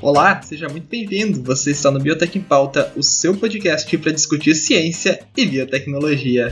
Olá, seja muito bem-vindo. Você está no Biotech em Pauta, o seu podcast para discutir ciência e biotecnologia.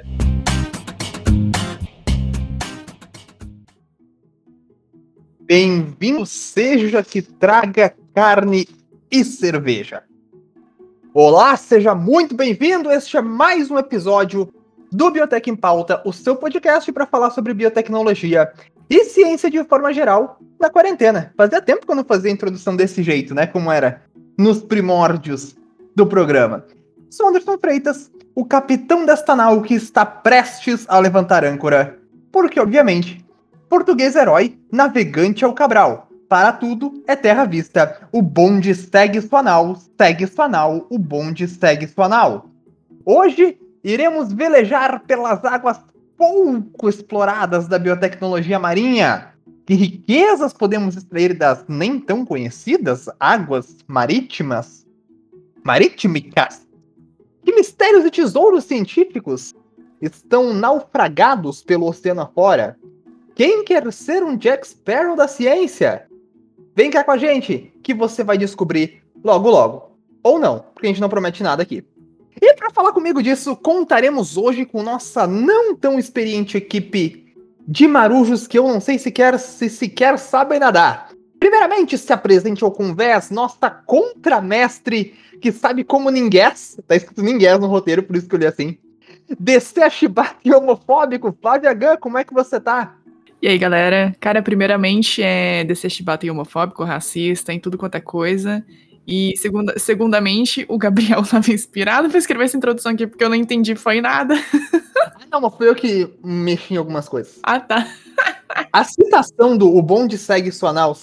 Bem-vindo seja que traga carne e cerveja. Olá, seja muito bem-vindo. Este é mais um episódio do Biotech em Pauta, o seu podcast para falar sobre biotecnologia e ciência de forma geral na quarentena. Fazia tempo que eu não fazia a introdução desse jeito, né? Como era nos primórdios do programa. Sou Anderson Freitas, o capitão desta nau que está prestes a levantar âncora. Porque, obviamente, português herói, navegante ao Cabral. Para tudo é terra vista. O bonde segue sua nau, o bonde segue sua nau. Hoje iremos velejar pelas águas pouco exploradas da biotecnologia marinha. Que riquezas podemos extrair das nem tão conhecidas águas marítimas? Marítimicas? Que mistérios e tesouros científicos estão naufragados pelo oceano afora? Quem quer ser um Jack Sparrow da ciência? Vem cá com a gente, que você vai descobrir logo logo. Ou não, porque a gente não promete nada aqui. E para falar comigo disso, contaremos hoje com nossa não tão experiente equipe de marujos que eu não sei se sequer sabem nadar. Primeiramente, se apresente ao convés, nossa contramestre, que sabe como ninguém. Tá escrito ninguém no roteiro, por isso que eu li assim. Descer a chibata homofóbico, Flávia Gun, como é que você tá? E aí, galera? Cara, primeiramente é descer chibata e homofóbico, racista, em tudo quanto é coisa. E segundamente, o Gabriel estava inspirado pra escrever essa introdução aqui, porque eu não entendi, foi nada. Não, mas foi eu que mexi em algumas coisas. Ah, tá. A citação do O Bonde Segue Sua Nau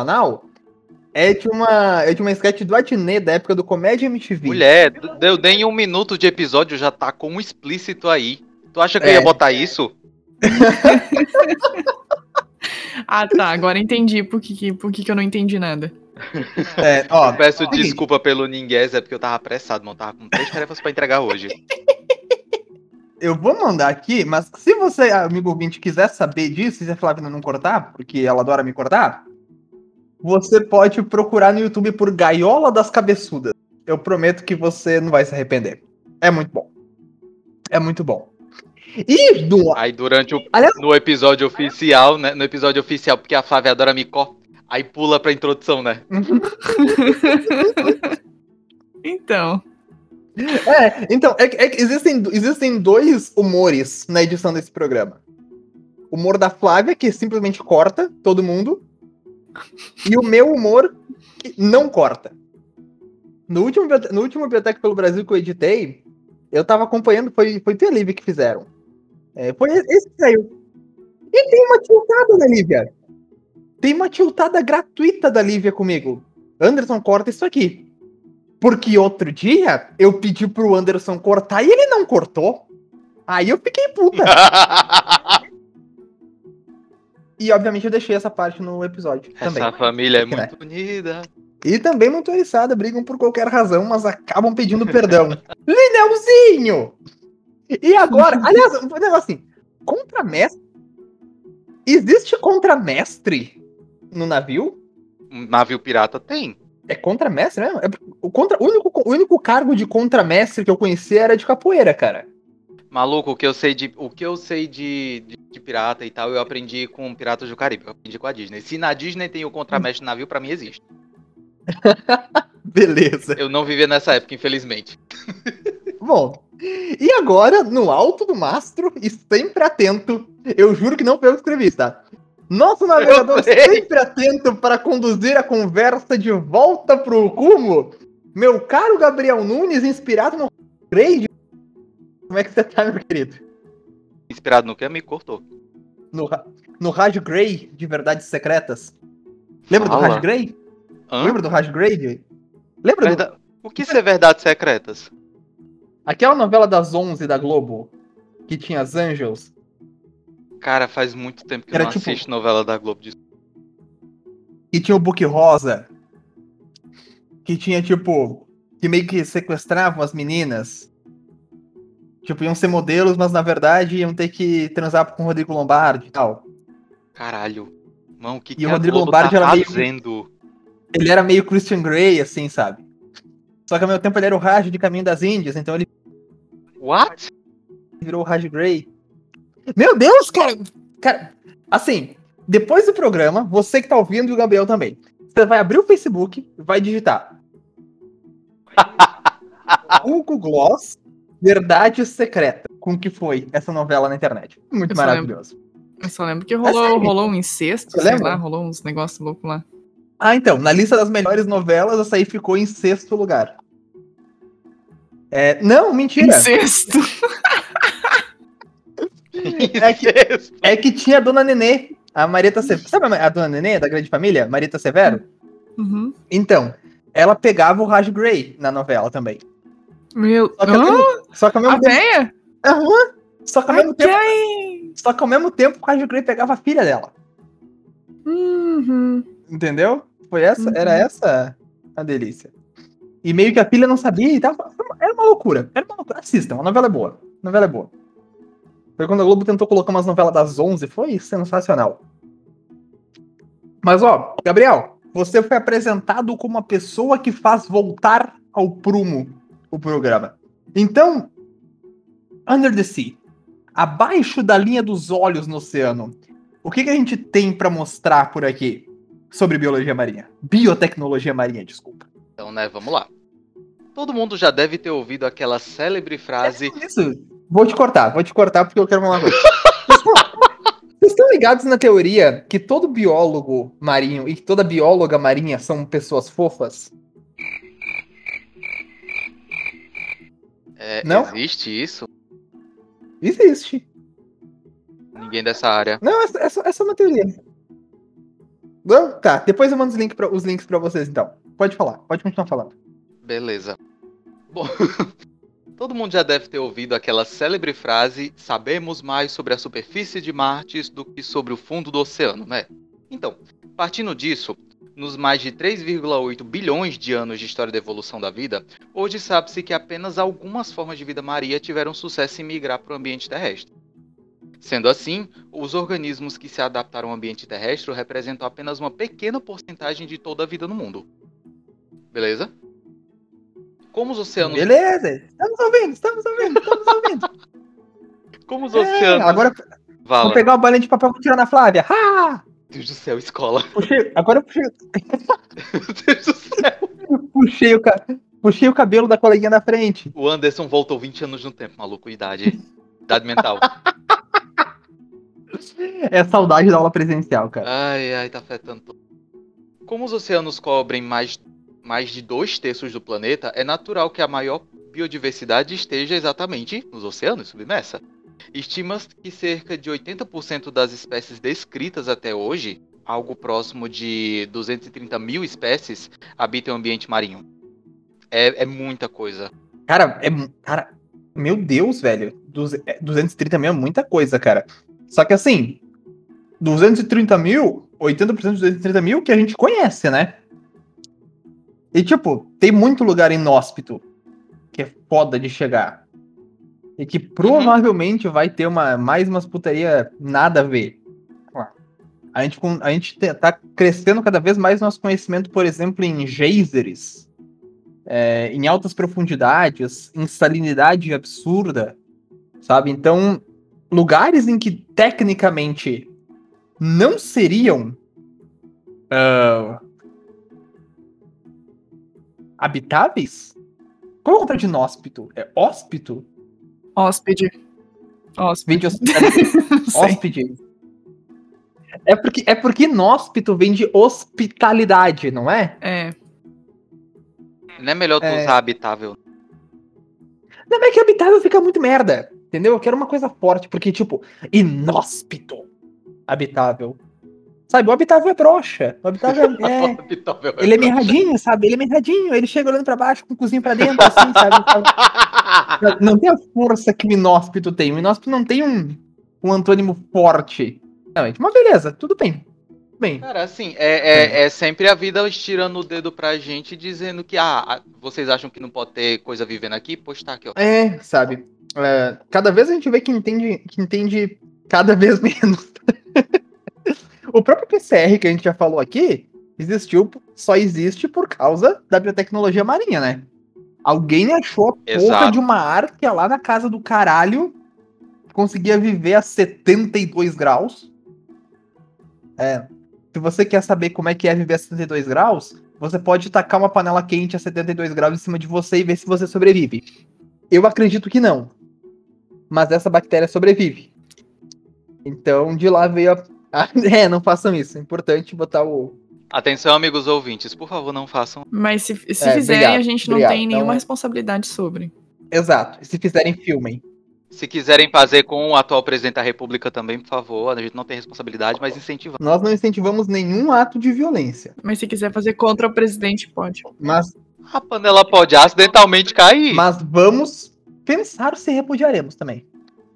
é de uma sketch do Adnet, da época do Comédia MTV. Mulher, deu nem 1 minuto de episódio, já tá com um explícito aí. Tu acha que eu ia botar isso? Ah, tá. Agora entendi por que eu não entendi nada. Peço desculpa pelo ninguém, é porque eu tava apressado, mano. Tava com 3 tarefas pra entregar hoje. Eu vou mandar aqui, mas se você, amigo ouvinte, quiser saber disso, se a Flávia não cortar, porque ela adora me cortar, você pode procurar no YouTube por Gaiola das Cabeçudas. Eu prometo que você não vai se arrepender. É muito bom. É muito bom. E aí no episódio oficial, né? No episódio oficial, porque a Flávia adora me cortar, aí pula pra introdução, né? Então, existem dois humores na edição desse programa. O humor da Flávia, que simplesmente corta todo mundo, e o meu humor, que não corta. No último Biotech pelo Brasil que eu editei, eu tava acompanhando, foi tu e a Lívia que fizeram. Foi esse que saiu. E tem uma tiltada da Lívia. Tem uma tiltada gratuita da Lívia comigo. Anderson, corta isso aqui. Porque outro dia eu pedi pro Anderson cortar e ele não cortou. Aí eu fiquei puta. E obviamente eu deixei essa parte no episódio também. Essa família é muito unida. E também muito oriçada, brigam por qualquer razão, mas acabam pedindo perdão. Lineuzinho! E agora, aliás, um negócio assim, contramestre? Existe contramestre no navio? Um navio pirata tem. É contramestre, né? O único cargo de contramestre que eu conhecia era de capoeira, cara. Maluco, o que eu sei de pirata e tal, eu aprendi com Piratas do Caribe, eu aprendi com a Disney. Se na Disney tem o contramestre no navio, pra mim existe. Beleza. Eu não vivia nessa época, infelizmente. Bom, e agora, no alto do mastro, e sempre atento, eu juro que não foi eu que escrevi, tá? Nosso navegador sempre atento para conduzir a conversa de volta pro rumo, meu caro Gabriel Nunes, inspirado no Grey. Como é que você tá, meu querido? Inspirado no que? Me cortou. No Raj Grey, de Verdades Secretas. Lembra do Raj Grey? Lembra do Raj Grey? Lembra O que isso é Verdades Secretas? Aquela novela das 11 da Globo, que tinha as Angels. Cara, faz muito tempo que eu não assisto novela da Globo. Que tinha o Book Rosa. Que tinha, que meio que sequestravam as meninas. Iam ser modelos, mas na verdade iam ter que transar com o Rodrigo Lombardi e tal. Caralho. Mano, o que o Rodrigo Lombardi tá fazendo? Ele era meio Christian Grey, assim, sabe? Só que ao mesmo tempo ele era o Raj de Caminho das Índias, então ele What? virou o Raj Grey. Meu Deus, cara! Cara, assim, depois do programa, você que tá ouvindo e o Gabriel também, você vai abrir o Facebook, vai digitar Hugo Gloss, Verdade Secreta, com que foi essa novela na internet. Muito Eu só maravilhoso. Eu só lembro que sério? rolou um incesto, Você sei lembra? lá, rolou uns negócios loucos lá. Ah, então, na lista das melhores novelas, essa aí ficou em 6º lugar. Não, mentira. Incesto! É que tinha a Dona Nenê, a Marieta Severo. Sabe a Dona Nenê, da Grande Família? Marieta Severo? Uhum. Então, ela pegava o Raj Grey na novela também. Meu... Só que ao mesmo A tempo... véia? Aham. Só que ao mesmo tempo... Ok! Só que ao mesmo tempo o Raj Grey pegava a filha dela. Uhum. Entendeu? Era Uhum. essa a delícia. E meio que a filha não sabia e tal. Era uma loucura. Assistam, a novela é boa. A novela é boa. Foi quando a Globo tentou colocar umas novelas das 11, foi sensacional. Mas ó, Gabriel, você foi apresentado como uma pessoa que faz voltar ao prumo o programa. Então, Under the Sea, abaixo da linha dos olhos no oceano, o que a gente tem pra mostrar por aqui sobre biologia marinha? Biotecnologia marinha, desculpa. Então, né, vamos lá. Todo mundo já deve ter ouvido aquela célebre frase... Isso, vou te cortar porque eu quero falar uma coisa. Vocês estão ligados na teoria que todo biólogo marinho e toda bióloga marinha são pessoas fofas? Não? Existe isso? Existe. Ninguém dessa área. Não, essa é uma teoria. Não? Tá, depois eu mando os links pra vocês, então. Pode falar, pode continuar falando. Beleza. Bom, todo mundo já deve ter ouvido aquela célebre frase: sabemos mais sobre a superfície de Marte do que sobre o fundo do oceano, né? Então, partindo disso, nos mais de 3,8 bilhões de anos de história da evolução da vida, hoje sabe-se que apenas algumas formas de vida marinha tiveram sucesso em migrar para o ambiente terrestre. Sendo assim, os organismos que se adaptaram ao ambiente terrestre representam apenas uma pequena porcentagem de toda a vida no mundo. Beleza? Como os oceanos... Beleza, estamos ouvindo. Como os oceanos... Agora, vou pegar uma bolinha de papel e vou tirar na Flávia. Ah! Meu Deus do céu, escola. Agora eu puxei... Meu Deus do céu. Puxei o cabelo da coleguinha da frente. O Anderson voltou 20 anos no tempo, maluco. Idade mental. É saudade da aula presencial, cara. Ai, tá afetando tudo. Como os oceanos cobrem mais de 2/3 do planeta, é natural que a maior biodiversidade esteja exatamente nos oceanos, submersa. Estima-se que cerca de 80% das espécies descritas até hoje, algo próximo de 230 mil espécies, habitam o ambiente marinho. É muita coisa. Cara, meu Deus, velho. 230 mil é muita coisa, cara. Só que assim, 230 mil, 80% de 230 mil que a gente conhece, né? E tipo, tem muito lugar inóspito que é foda de chegar. E que provavelmente vai ter mais umas putaria nada a ver. A gente tá crescendo cada vez mais nosso conhecimento, por exemplo, em geysers, em altas profundidades, em salinidade absurda, sabe? Então, lugares em que tecnicamente não seriam habitáveis? Qual é o contrário de inóspito? É hóspito? Hóspede. Vem de hospitalidade. Hóspede. É porque inóspito vem de hospitalidade, não é? É. Não é melhor tu usar habitável? Não, é que habitável fica muito merda. Entendeu? Eu quero uma coisa forte, porque, tipo, inóspito. Habitável. Sabe, o habitável é broxa. O habitável ele é mirradinho, sabe? Ele é mirradinho. Ele chega olhando pra baixo com o cozinho pra dentro, assim, sabe? Não tem a força que o inóspito tem. O inóspito não tem um antônimo forte. Não, mas beleza, tudo bem. Cara, assim, é sempre a vida estirando o dedo pra gente, dizendo que, vocês acham que não pode ter coisa vivendo aqui? Pois tá aqui, ó. Sabe? Cada vez a gente vê que entende cada vez menos. O próprio PCR que a gente já falou aqui, só existe por causa da biotecnologia marinha, né? Alguém achou a porra Exato. de uma árquea lá na casa do caralho, conseguia viver a 72 graus. Se você quer saber como é que é viver a 72 graus, você pode tacar uma panela quente a 72 graus em cima de você e ver se você sobrevive. Eu acredito que não. Mas essa bactéria sobrevive. Então, de lá veio não façam isso. É importante botar o... Atenção, amigos ouvintes, por favor, não façam. Mas se É, fizerem, obrigado, a gente não obrigado. tem nenhuma Então- responsabilidade sobre. Exato. E se fizerem, filmem. Se quiserem fazer com o atual presidente da República também, por favor, a gente não tem responsabilidade, mas incentivamos. Nós não incentivamos nenhum ato de violência. Mas se quiser fazer contra o presidente, pode. Mas A panela pode acidentalmente cair. vamos pensar se repudiaremos também.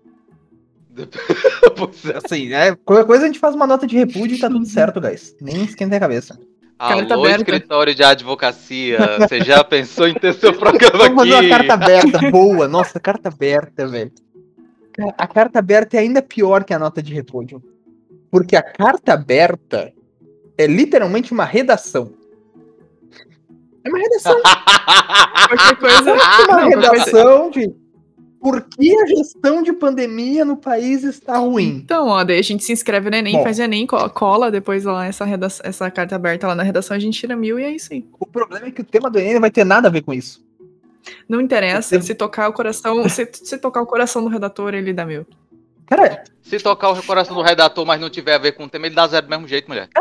Pois é. Assim, qualquer coisa a gente faz uma nota de repúdio e tá tudo certo, guys. Nem esquenta a cabeça. Carta Alô, aberta. escritório de advocacia. Você já pensou em ter seu programa Vamos fazer uma aqui? carta aberta. Boa. Nossa, carta aberta, velho. A carta aberta é ainda pior que a nota de repúdio. Porque a carta aberta é literalmente uma redação. É uma redação. Qualquer coisa. Uma Não, qualquer coisa- redação de por que a gestão de pandemia no país está ruim. Então, ó, daí a gente se inscreve no Enem, Bom. faz Enem, cola depois lá essa carta aberta lá na redação, a gente tira 1000 e é isso aí. O problema é que o tema do Enem não vai ter nada a ver com isso. Não interessa, Você- se tocar o coração, se tocar o coração do redator, ele dá 1000. Cara, Se tocar o coração do redator, mas não tiver a ver com o tema, ele dá 0 do mesmo jeito, mulher.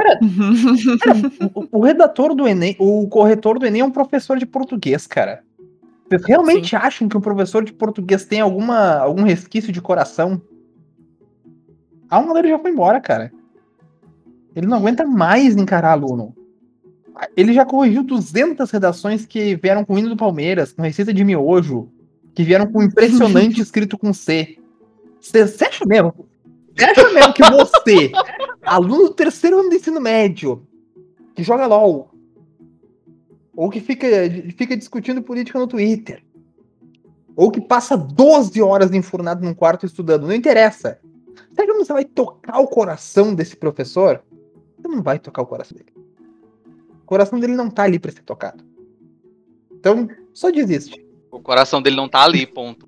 o redator do Enem, o corretor do Enem é um professor de português, cara. Vocês realmente acham que um professor de português tem algum resquício de coração? A aula dele já foi embora, cara. Ele não aguenta mais encarar aluno. Ele já corrigiu 200 redações que vieram com o hino do Palmeiras, com receita de miojo, que vieram com impressionante escrito com C. Você acha mesmo? Você acha mesmo que você, aluno do 3º ano do ensino médio, que joga LOL, ou que fica discutindo política no Twitter, ou que passa 12 horas enfurnado num quarto estudando, não interessa. Será que você vai tocar o coração desse professor? Você não vai tocar o coração dele. O coração dele não tá ali pra ser tocado. Então, só desiste. O coração dele não tá ali, ponto.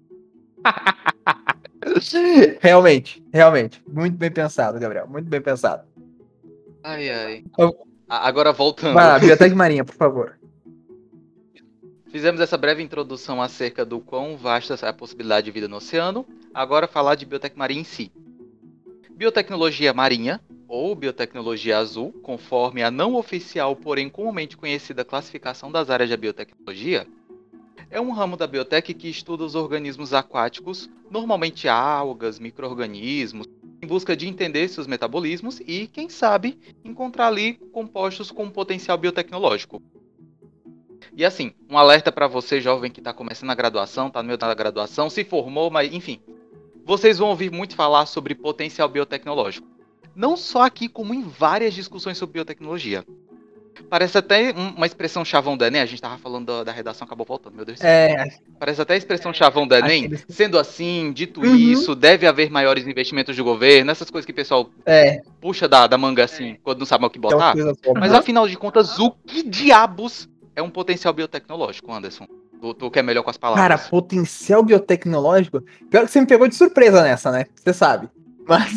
Realmente. Muito bem pensado, Gabriel. Muito bem pensado. Ai, ai. Eu- Agora voltando. Vai lá, Biblioteca Marinha, por favor. Fizemos essa breve introdução acerca do quão vasta é a possibilidade de vida no oceano. Agora falar de biotec marinha em si. Biotecnologia marinha, ou biotecnologia azul, conforme a não oficial, porém comumente conhecida classificação das áreas da biotecnologia, é um ramo da biotec que estuda os organismos aquáticos, normalmente algas, micro-organismos, em busca de entender seus metabolismos e, quem sabe, encontrar ali compostos com potencial biotecnológico. E assim, um alerta para você, jovem que está começando a graduação, está no meio da graduação, se formou, mas enfim, vocês vão ouvir muito falar sobre potencial biotecnológico. Não só aqui, como em várias discussões sobre biotecnologia. Parece até uma expressão chavão do Enem, a gente tava falando da redação, acabou voltando, meu Deus do céu. Parece até a expressão chavão do Enem, Aqueles- sendo assim, dito Uhum. isso, deve haver maiores investimentos do governo, essas coisas que o pessoal puxa da manga assim, quando não sabe o que que é uma botar. coisa só. Mas afinal de contas, o que diabos é um potencial biotecnológico, Anderson? Tu que é melhor com as Cara, palavras. potencial biotecnológico. Pior que você me pegou de surpresa nessa, né? Você sabe. Mas.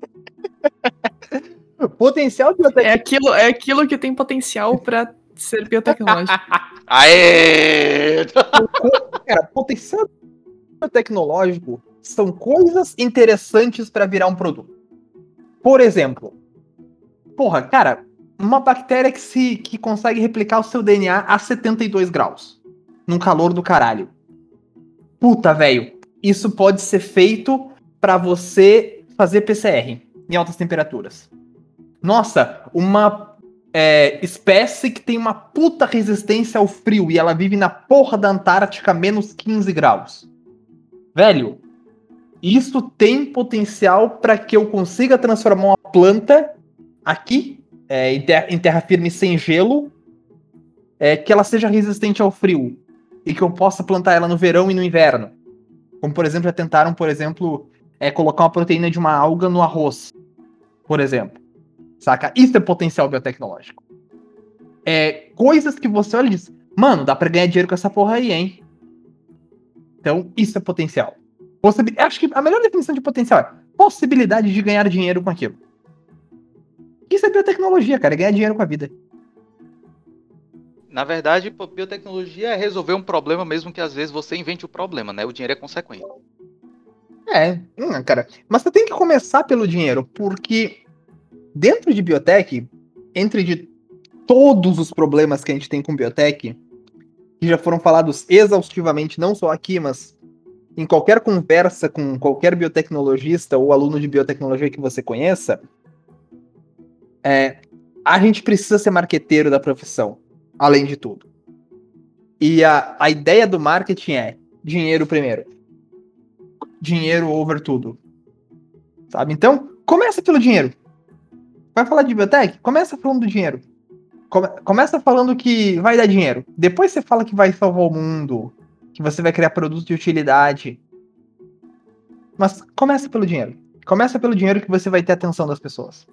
Potencial biotecnológico. É aquilo que tem potencial pra ser biotecnológico. Aê! Cara, potencial biotecnológico são coisas interessantes pra virar um produto. Por exemplo, porra, cara, uma bactéria que consegue replicar o seu DNA a 72 graus. Num calor do caralho. Puta, velho. Isso pode ser feito pra você fazer PCR em altas temperaturas. Nossa, uma espécie que tem uma puta resistência ao frio e ela vive na porra da Antártica a menos 15 graus. Velho, isso tem potencial para que eu consiga transformar uma planta aqui, em terra firme sem gelo, que ela seja resistente ao frio e que eu possa plantar ela no verão e no inverno. Como, por exemplo, já tentaram, colocar uma proteína de uma alga no arroz, por exemplo. Saca? Isso é potencial biotecnológico. coisas que você olha e diz, mano, dá pra ganhar dinheiro com essa porra aí, hein? Então, isso é potencial. Acho que a melhor definição de potencial é possibilidade de ganhar dinheiro com aquilo. Isso é biotecnologia, cara, é ganhar dinheiro com a vida. Na verdade, biotecnologia é resolver um problema mesmo que às vezes você invente o problema, né? O dinheiro é consequência. Cara, mas você tem que começar pelo dinheiro, porque dentro de biotech, de todos os problemas que a gente tem com biotech, que já foram falados exaustivamente, não só aqui, mas em qualquer conversa com qualquer biotecnologista ou aluno de biotecnologia que você conheça, a gente precisa ser marqueteiro da profissão, além de tudo. E a ideia do marketing é dinheiro primeiro. Dinheiro over tudo. Sabe? Então, começa pelo dinheiro. Vai falar de biotech? Começa falando do dinheiro. Começa falando que vai dar dinheiro. Depois você fala que vai salvar o mundo, que você vai criar produtos de utilidade. Mas começa pelo dinheiro. Começa pelo dinheiro que você vai ter a atenção das pessoas.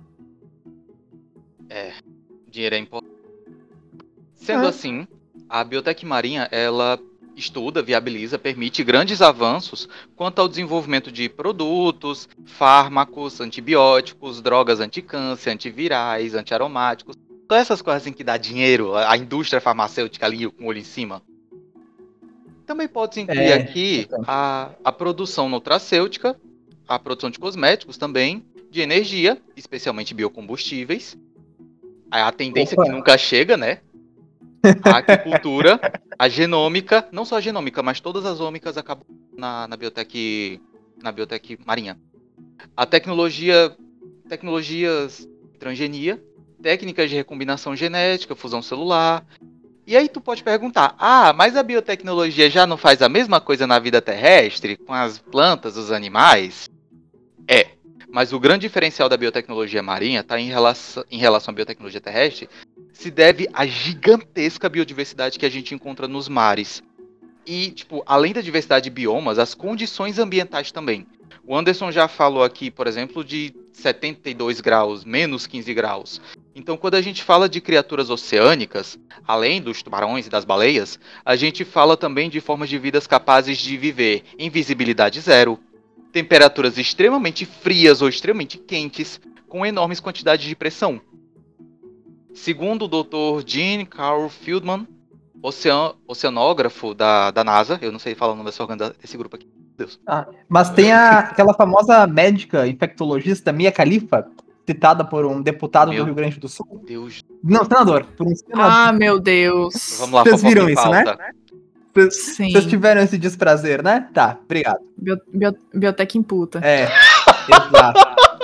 Dinheiro é importante. Sendo assim, a biotech marinha, ela estuda, viabiliza, permite grandes avanços quanto ao desenvolvimento de produtos, fármacos, antibióticos, drogas anticâncer, antivirais, antiaromáticos. Todas essas coisas assim que dá dinheiro, a indústria farmacêutica ali com o olho em cima. Também pode incluir aqui a produção nutracêutica, a produção de cosméticos também, de energia, especialmente biocombustíveis. A tendência que nunca chega, né? A aquicultura, a genômica, não só a genômica, mas todas as ômicas acabam na biotech marinha. A tecnologias transgenia, técnicas de recombinação genética, fusão celular. E aí tu pode perguntar, mas a biotecnologia já não faz a mesma coisa na vida terrestre, com as plantas, os animais? Mas o grande diferencial da biotecnologia marinha está em relação à biotecnologia terrestre, se deve à gigantesca biodiversidade que a gente encontra nos mares. E, além da diversidade de biomas, as condições ambientais também. O Anderson já falou aqui, por exemplo, de 72 graus, menos 15 graus. Então, quando a gente fala de criaturas oceânicas, além dos tubarões e das baleias, a gente fala também de formas de vidas capazes de viver em visibilidade zero, temperaturas extremamente frias ou extremamente quentes, com enormes quantidades de pressão. Segundo o Dr. Gene Carl Fieldman, oceanógrafo da NASA, eu não sei falar o nome desse grupo aqui, meu Deus. Mas tem aquela famosa médica infectologista Mia Khalifa, citada por um deputado do Rio Grande do Sul. Deus. Não, senador. Por um senador. Meu Deus. Vamos lá, vocês viram isso, pauta, né? Sim. Vocês tiveram esse desprazer, né? Tá, obrigado. Biotech imputa. Exato.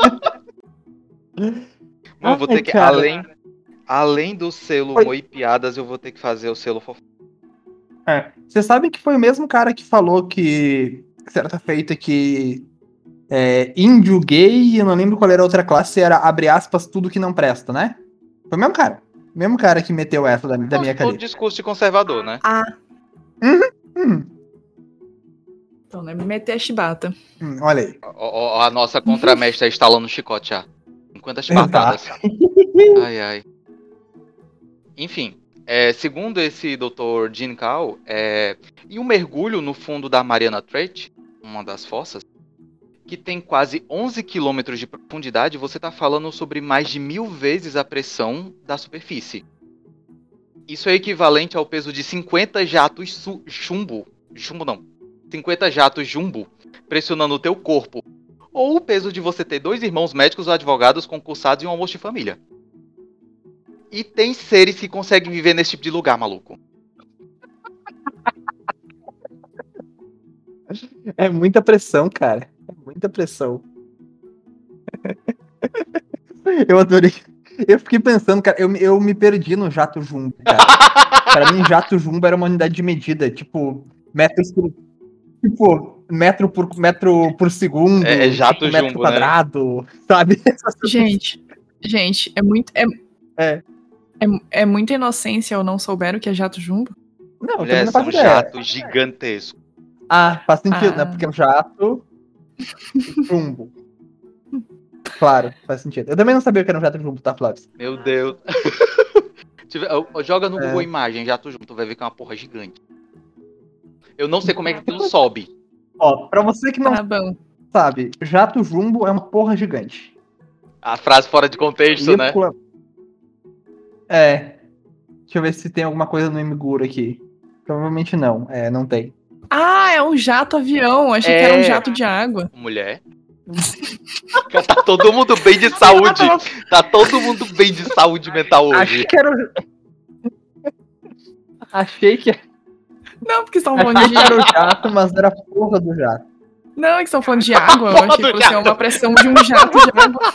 Eu vou ter que, além do selo Moi Piadas, eu vou ter que fazer o selo fofo. Vocês sabem que foi o mesmo cara que falou que, certa feita, que índio gay, eu não lembro qual era a outra classe, era, abre aspas, tudo que não presta, né? Foi o mesmo cara. O mesmo cara que meteu essa da minha cara. Todo discurso de conservador, né? Então, né? Meter a chibata. Olha aí. A nossa contramestra instalando o chicote já. 50 chibatadas. Ai. Enfim, segundo esse Dr. Gene Carl, em um mergulho no fundo da Mariana Trench, uma das fossas, que tem quase 11 quilômetros de profundidade, você está falando sobre mais de 1000 vezes a pressão da superfície. Isso é equivalente ao peso de 50 jatos chumbo. Chumbo não. 50 jatos jumbo pressionando o teu corpo. Ou o peso de você ter 2 irmãos médicos ou advogados concursados em um almoço de família. E tem seres que conseguem viver nesse tipo de lugar, maluco. É muita pressão, cara. É muita pressão. Eu adorei. Eu fiquei pensando, cara, eu me perdi no jato jumbo, cara. Pra mim, jato jumbo era uma unidade de medida, tipo, metro por segundo, jato metro jumbo, quadrado, né? Sabe? Gente, é muita inocência ou não souberam que é jato jumbo? Não, mulher, são jatos gigantescos. Faz sentido, né? Porque é um jato jumbo. Claro, faz sentido. Eu também não sabia o que era um jato jumbo, tá, Flávio? Meu Deus. Joga no Google Imagem, Jato Jumbo, tu vai ver que é uma porra gigante. Eu não sei como é que aquilo sobe. Ó, pra você que não Tá bom. sabe, jato jumbo é uma porra gigante. A frase fora de contexto, né? É. Deixa eu ver se tem alguma coisa no Imiguro aqui. Provavelmente não. É, não tem. Ah, é um jato avião. Achei que era um jato de água. Mulher. Tá todo mundo bem de saúde. Tá todo mundo bem de saúde mental hoje. Achei que era. Achei que Não, porque estão falando de era o jato, mas era a porra do jato. Não, é que estão falando de água. Eu achei que fosse uma pressão de um jato de água.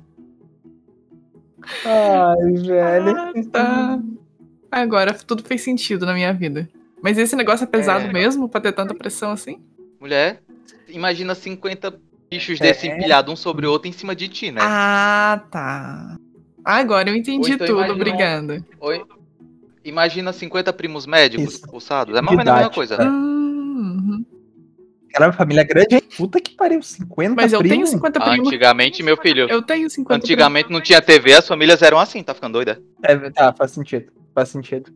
Ai, velho. Ah, tá. Agora tudo fez sentido na minha vida. Mas esse negócio é pesado mesmo pra ter tanta pressão assim? Mulher, imagina 50 bichos desse empilhados um sobre o outro em cima de ti, né? Ah, tá. Agora eu entendi então tudo, imagina- obrigada. Imagina 50 primos médicos Isso. expulsados. É mais ou menos a mesma Didático, coisa. Uhum. Caramba, família grande, hein? Puta que pariu, 50 Mas eu tenho primos. 50 primos. Antigamente, meu filho. Eu tenho 50 Antigamente não tinha TV, as famílias eram assim, tá ficando doida? Tá, faz sentido. Faz sentido.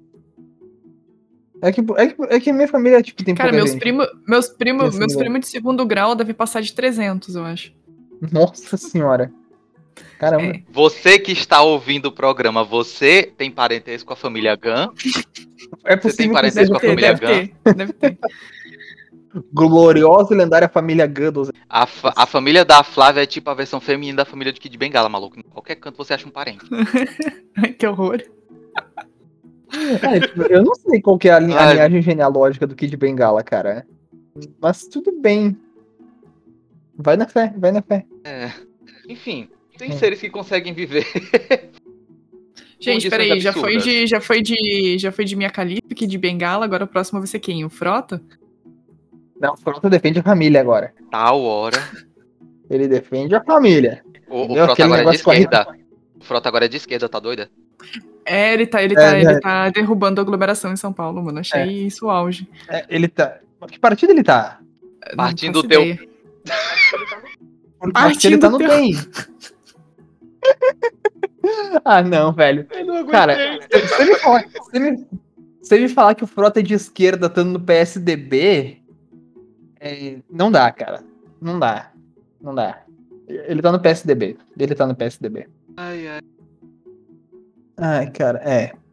É que minha família, tipo, tem Cara, pouca meus gente. primos de segundo grau devem passar de 300, eu acho. Nossa senhora. Caramba. É. Você que está ouvindo o programa, você tem parentesco com a família Gunn? É Você tem possível que parentesco seja com a família Deve ter. gloriosa e lendária família Guddles. A família da Flávia é tipo a versão feminina da família de Kid Bengala, maluco. Em qualquer canto você acha um parente. Ai, que horror. Tipo, eu não sei qual que é a Ai. linhagem genealógica do Kid Bengala, cara. Mas tudo bem. Vai na fé, vai na fé. Enfim, tem seres que conseguem viver. Gente, Condições peraí, absurdas. já foi de Mia Khalifa, que de Bengala, agora o próximo vai ser quem? O Frota? Não, o Frota defende a família agora. Tal hora. Ele defende a família. O Entendeu? Frota Aquele agora é de negócio com a esquerda. O Frota agora é de esquerda, tá doida? É, ele É. tá derrubando a aglomeração em São Paulo, mano. Achei isso o auge. Ele tá. Que partido ele tá? Não Partindo faço do teu- ideia. Porque acho que ele tá no Partido bem. Ah, não, velho. Cara, se ele falar que o Frota é de esquerda estando no PSDB, não dá, cara. Não dá. Não dá. Ele tá no PSDB. Ele tá no PSDB. Ai, ai. Ai, cara,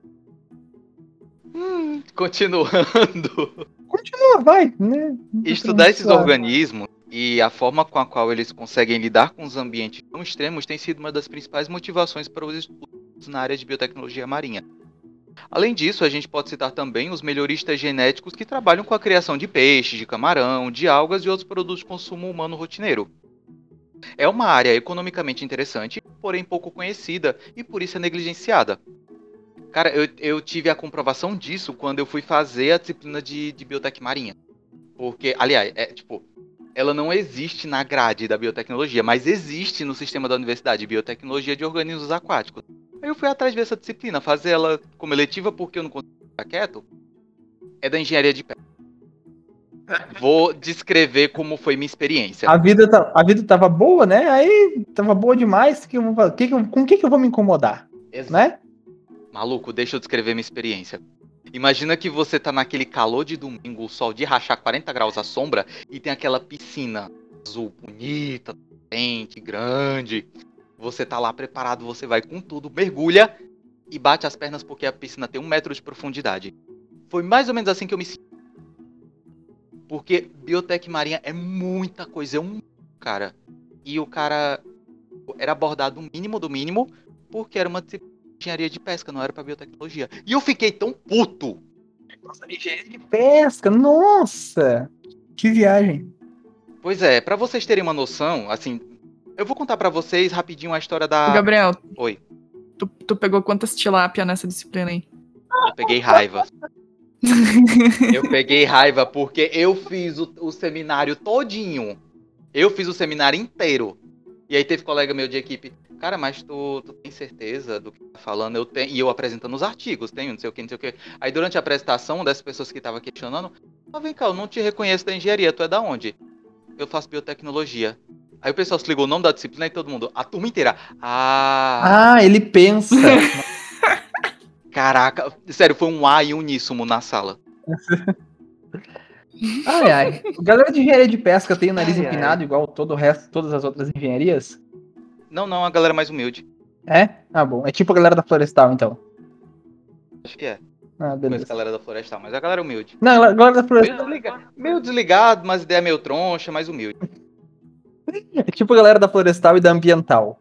Continuando. Continua, vai, né? Estudar esses Suave. organismos e a forma com a qual eles conseguem lidar com os ambientes tão extremos tem sido uma das principais motivações para os estudos na área de biotecnologia marinha. Além disso, a gente pode citar também os melhoristas genéticos que trabalham com a criação de peixes, de camarão, de algas e outros produtos de consumo humano rotineiro. É uma área economicamente interessante, porém pouco conhecida e por isso é negligenciada. Cara, eu tive a comprovação disso quando eu fui fazer a disciplina de biotec marinha. Porque, aliás, ela não existe na grade da biotecnologia, mas existe no sistema da universidade, biotecnologia de organismos aquáticos. Aí eu fui atrás dessa disciplina, fazer ela como eletiva porque eu não consigo ficar quieto. É da engenharia de pesca. Vou descrever como foi minha experiência. A vida tava boa, né? Aí tava boa demais. Com o que eu vou me incomodar? Né? Maluco, deixa eu descrever minha experiência. Imagina que você tá naquele calor de domingo, o sol de rachar 40 graus à sombra, e tem aquela piscina azul bonita, quente, grande. Você tá lá preparado, você vai com tudo, mergulha e bate as pernas porque a piscina tem 1 metro de profundidade. Foi mais ou menos assim que eu me senti. Porque biotec marinha é muita coisa, cara. E o cara era abordado o mínimo do mínimo, porque era uma disciplina de engenharia de pesca, não era pra biotecnologia. E eu fiquei tão puto. Nossa, engenharia de pesca, nossa! Que viagem. Pois é, pra vocês terem uma noção, assim, eu vou contar pra vocês rapidinho a história da... Gabriel, Oi, tu pegou quantas tilápia nessa disciplina aí? eu peguei raiva. Eu peguei raiva porque eu fiz o seminário todinho. Eu fiz o seminário inteiro. E aí teve colega meu de equipe. Cara, mas tu tem certeza do que tá falando? Eu tenho. E eu apresentando os artigos, tenho, não sei o que, não sei o que. Aí durante a apresentação, uma dessas pessoas que tava questionando, vem cá, eu não te reconheço da engenharia, tu é da onde? Eu faço biotecnologia. Aí o pessoal se ligou o nome da disciplina e todo mundo, a turma inteira. Ah, ele pensa. Caraca, sério, foi um A e uníssono na sala. Ai. Galera de engenharia de pesca tem o nariz Ai, empinado, igual todo o resto, todas as outras engenharias? Não, a galera mais humilde. É? Ah, bom. É tipo a galera da Florestal, então. Acho que é. Ah, Conheço beleza. a galera da Florestal, mas a galera humilde. Não, a galera da Florestal Meio desligado, mas ideia meio troncha, mais humilde. é tipo a galera da Florestal e da Ambiental.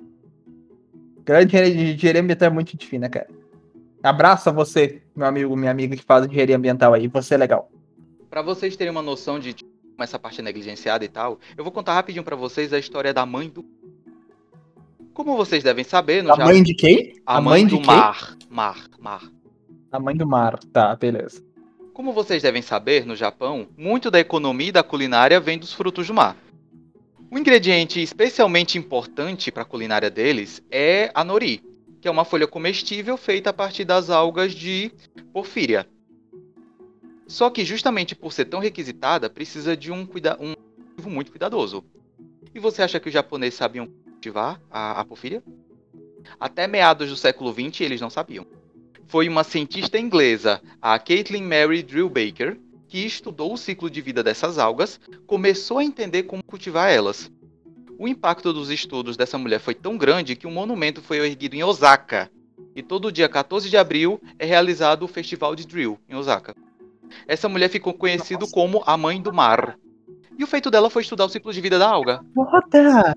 A galera de engenharia ambiental é muito gente fina, cara. Abraço a você, meu amigo, minha amiga que faz engenharia ambiental aí. Você é legal. Pra vocês terem uma noção de como essa parte é negligenciada e tal, eu vou contar rapidinho pra vocês a história da mãe do... Como vocês devem saber, no A mãe de quem? A mãe do quem? Mar. A mãe do mar. Tá, beleza. Como vocês devem saber, no Japão, muito da economia e da culinária vem dos frutos do mar. Um ingrediente especialmente importante para a culinária deles é a nori, que é uma folha comestível feita a partir das algas de porfíria. Só que justamente por ser tão requisitada, precisa de um cultivo muito cuidadoso. E você acha que os japoneses sabiam cultivar a porfíria? Até meados do século XX eles não sabiam. Foi uma cientista inglesa, a Caitlin Mary Drew Baker, que estudou o ciclo de vida dessas algas, começou a entender como cultivar elas. O impacto dos estudos dessa mulher foi tão grande que um monumento foi erguido em Osaka. E todo dia 14 de abril é realizado o Festival de Drew, em Osaka. Essa mulher ficou conhecida como a Mãe do Mar. E o feito dela foi estudar o ciclo de vida da alga. Foda!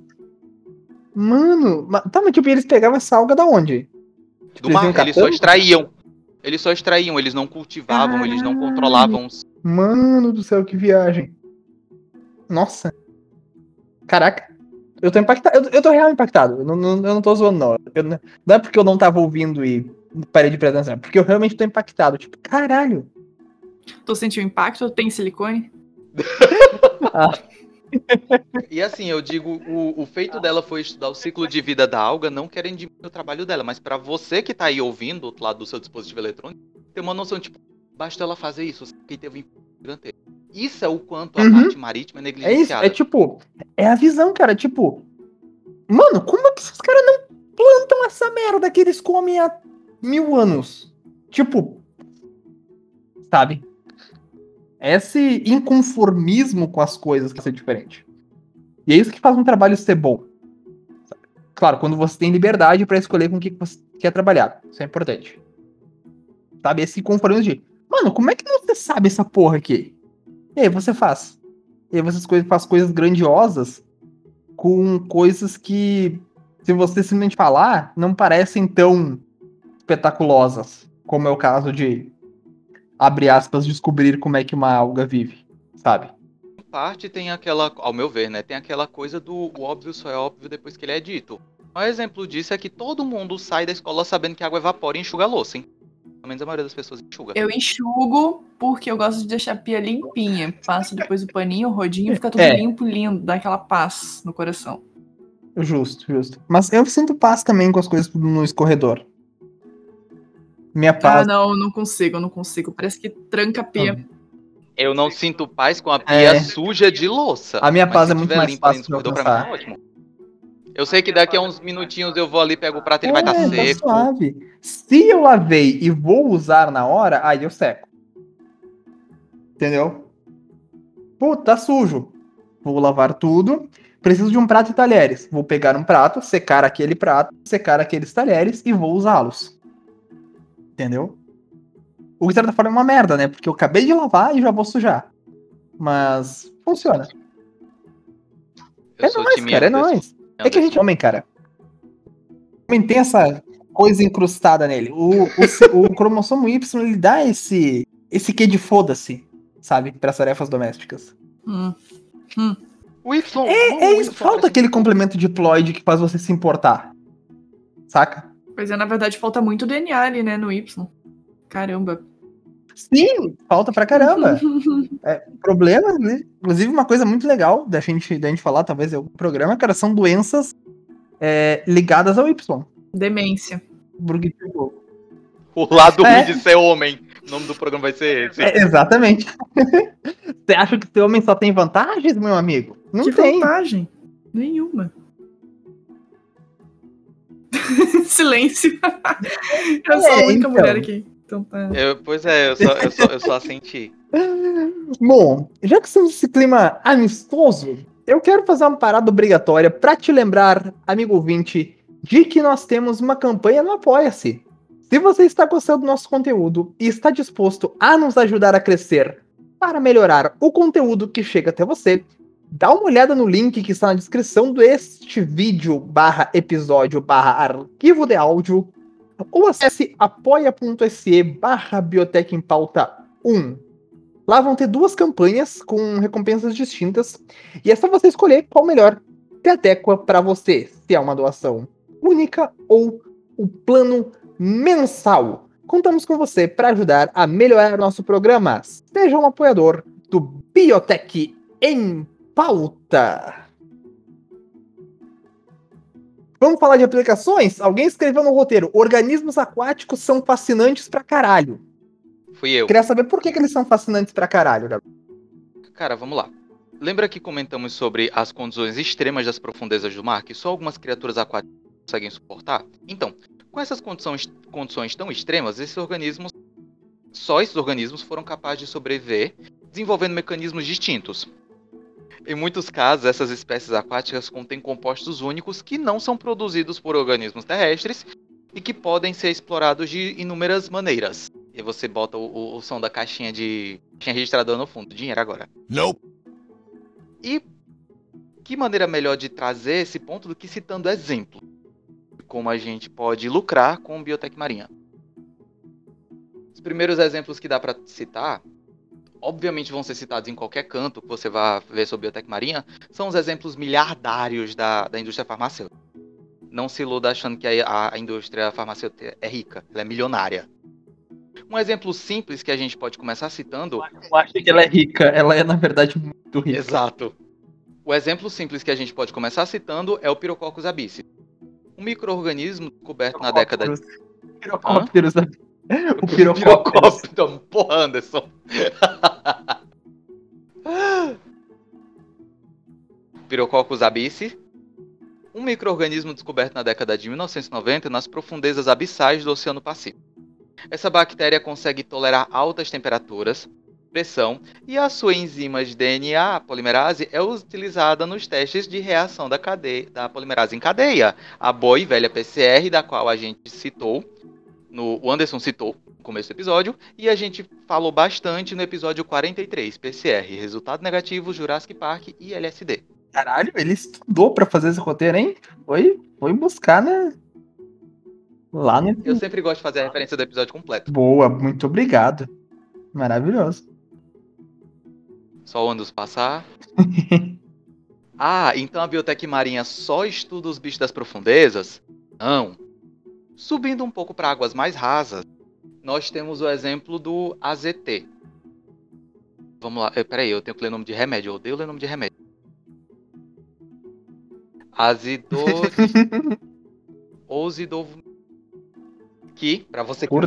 Mano, mas tipo, eles pegavam essa alga da onde? Tipo, Do mar, iam eles só catando? extraíam. Eles não cultivavam, eles não controlavam. Mano do céu, que viagem. Nossa. Caraca. Eu tô impactado. Eu tô real impactado. Eu não tô zoando, não. Não é porque eu não tava ouvindo e parei de prestar atenção. É porque eu realmente tô impactado. Tipo, caralho. Tu sentiu impacto? Tem silicone? E assim, eu digo, o feito dela foi estudar o ciclo de vida da alga, não querendo diminuir o trabalho dela, mas pra você que tá aí ouvindo do outro lado do seu dispositivo eletrônico, ter uma noção, tipo, basta ela fazer isso, quem teve um impacto gigantesco. Isso é o quanto a parte marítima é É isso. negligenciada. É tipo, é a visão, cara. Tipo, mano, como é que esses caras não plantam essa merda que eles comem há 1000 anos? Tipo, sabe? Esse inconformismo com as coisas que ser diferente. E é isso que faz um trabalho ser bom. Sabe? Claro, quando você tem liberdade pra escolher com o que você quer trabalhar. Isso é importante. Sabe? Esse conformismo de, mano, como é que você sabe essa porra aqui? E aí você faz. E aí você faz coisas grandiosas com coisas que, se você simplesmente falar, não parecem tão espetaculosas. Como é o caso de, abre aspas, descobrir como é que uma alga vive, sabe? Em parte tem aquela, ao meu ver, né, tem aquela coisa do o óbvio só é óbvio depois que ele é dito. Um exemplo disso é que todo mundo sai da escola sabendo que a água evapora e enxuga a louça, hein? Pelo menos a maioria das pessoas enxuga. Eu enxugo porque eu gosto de deixar a pia limpinha. Passo depois o paninho, o rodinho, fica tudo limpo, lindo, dá aquela paz no coração. Justo. Mas eu sinto paz também com as coisas no escorredor. Minha paz. Não consigo. Parece que tranca a pia. Eu não sinto paz com a pia suja de louça. A minha mas paz se é muito tiver mais limpa ali fácil no de escorredor, pra mim alcançar. tá ótimo. Eu sei que daqui a uns minutinhos eu vou ali, pego o prato e ele vai estar Tá seco. suave. Se eu lavei e vou usar na hora, aí eu seco. Entendeu? Pô, tá sujo. Vou lavar tudo. Preciso de um prato e talheres. Vou pegar um prato, secar aquele prato, secar aqueles talheres e vou usá-los. Entendeu? O que de certa forma é uma merda, né? Porque eu acabei de lavar e já vou sujar. Mas funciona. Eu É sou nóis, time cara, é Anderson. nóis. É que a gente é homem, cara. O homem tem essa coisa incrustada nele. O cromossomo Y, ele dá esse quê de foda-se, sabe? Para as tarefas domésticas. O Y. É isso. Falta aquele complemento diploide que faz você se importar. Saca? Pois é, na verdade, falta muito DNA ali, né, no Y. Caramba. Sim, falta pra caramba. Problema, né? Inclusive, uma coisa muito legal da gente falar, talvez, em algum programa, cara, são doenças ligadas ao Y. Demência. Porque, tipo, O lado ruim de ser homem. O nome do programa vai ser esse. Exatamente. Você acha que ser homem só tem vantagens, meu amigo? Não que tem. vantagem? Nenhuma. Silêncio. Eu sou a única então. mulher aqui. Então tá. Eu só senti. Bom, já que estamos nesse clima amistoso, eu quero fazer uma parada obrigatória pra te lembrar, amigo ouvinte, de que nós temos uma campanha no Apoia-se. Se você está gostando do nosso conteúdo e está disposto a nos ajudar a crescer para melhorar o conteúdo que chega até você, dá uma olhada no link que está na descrição deste vídeo /episódio /arquivo de áudio ou acesse apoia.se Biotech em Pauta 1. Lá vão ter 2 campanhas com recompensas distintas e é só você escolher qual melhor se adequa para você, se é uma doação única ou o plano mensal. Contamos com você para ajudar a melhorar nosso programa. Seja um apoiador do Biotech em Pauta. Vamos falar de aplicações? Alguém escreveu no roteiro: organismos aquáticos são fascinantes pra caralho. Fui eu. Queria saber por que eles são fascinantes pra caralho, Gabriel. Cara, vamos lá. Lembra que comentamos sobre as condições extremas das profundezas do mar, que só algumas criaturas aquáticas conseguem suportar? Então, com essas condições tão extremas, só esses organismos foram capazes de sobreviver, desenvolvendo mecanismos distintos. Em muitos casos, essas espécies aquáticas contêm compostos únicos que não são produzidos por organismos terrestres e que podem ser explorados de inúmeras maneiras. E você bota o som da caixinha registradora no fundo. Dinheiro agora. Não. E que maneira melhor de trazer esse ponto do que citando exemplos de como a gente pode lucrar com biotech marinha. Os primeiros exemplos que dá para citar, obviamente vão ser citados em qualquer canto que você vá ver sobre biotech marinha, são os exemplos miliardários da indústria farmacêutica. Não se iluda achando que a indústria farmacêutica é rica, ela é milionária. Um exemplo simples que a gente pode começar citando... Eu acho que ela é rica, ela é na verdade muito rica. Exato. O exemplo simples que a gente pode começar citando é o Pirococcus abscessus. Um micro-organismo descoberto na década de... Pirocópteros. O Pirocópteros. Porra, Anderson. Pirococcus abscessus. Um micro-organismo descoberto na década de 1990 nas profundezas abissais do Oceano Pacífico. Essa bactéria consegue tolerar altas temperaturas, pressão, e a sua enzima de DNA, a polimerase, é utilizada nos testes de reação da polimerase em cadeia, a boa e velha PCR, da qual a gente citou, o Anderson citou no começo do episódio, e a gente falou bastante no episódio 43, PCR, resultado negativo, Jurassic Park e LSD. Caralho, ele estudou pra fazer esse roteiro, hein? Foi buscar, né? Lá no... Eu sempre gosto de fazer a referência do episódio completo. Boa, muito obrigado. Maravilhoso. Só o Anderson passar. Então a biotech marinha só estuda os bichos das profundezas? Não. Subindo um pouco para águas mais rasas, nós temos o exemplo do AZT. Vamos lá, peraí, eu tenho que ler nome de remédio, eu odeio ler nome de remédio. Que, pra você que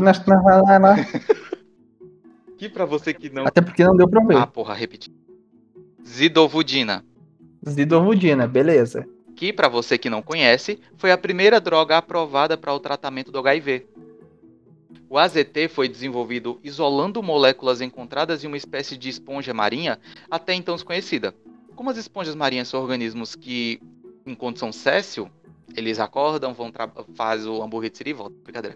não... Até porque não deu pra ver. Repeti. Zidovudina. Zidovudina, beleza. Que, pra você que não conhece, foi a primeira droga aprovada para o tratamento do HIV. O AZT foi desenvolvido isolando moléculas encontradas em uma espécie de esponja marinha até então desconhecida. Como as esponjas marinhas são organismos que, em condição céssio, eles acordam, faz o hambúrguer de siri e volta. Brincadeira.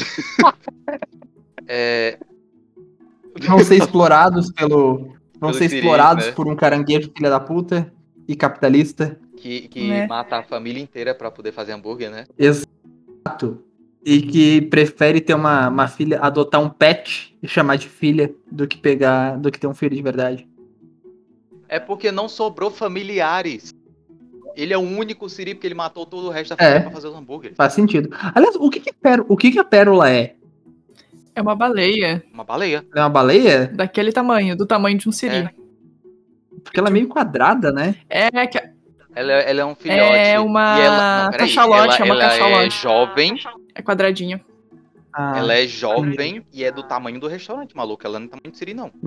Vão ser explorados Vão ser Siri, explorados, né? por um caranguejo filha da puta e capitalista. Que Né? mata a família inteira pra poder fazer hambúrguer, né? Exato. E que prefere ter uma filha, adotar um pet e chamar de filha do que ter um filho de verdade. É porque não sobrou familiares. Ele é o único siri porque ele matou todo o resto da família pra fazer os hambúrgueres. Faz sentido. Aliás, o que a pérola é? É uma baleia. Uma baleia. É uma baleia? Daquele tamanho, do tamanho de um siri. É. Porque ela é meio quadrada, né? É que Ela é um filhote. é uma E ela, cachalote, é uma ela cachalote. é jovem. É quadradinha. Ela é jovem e é do tamanho do restaurante, maluco. Ela não é do tamanho de siri, não.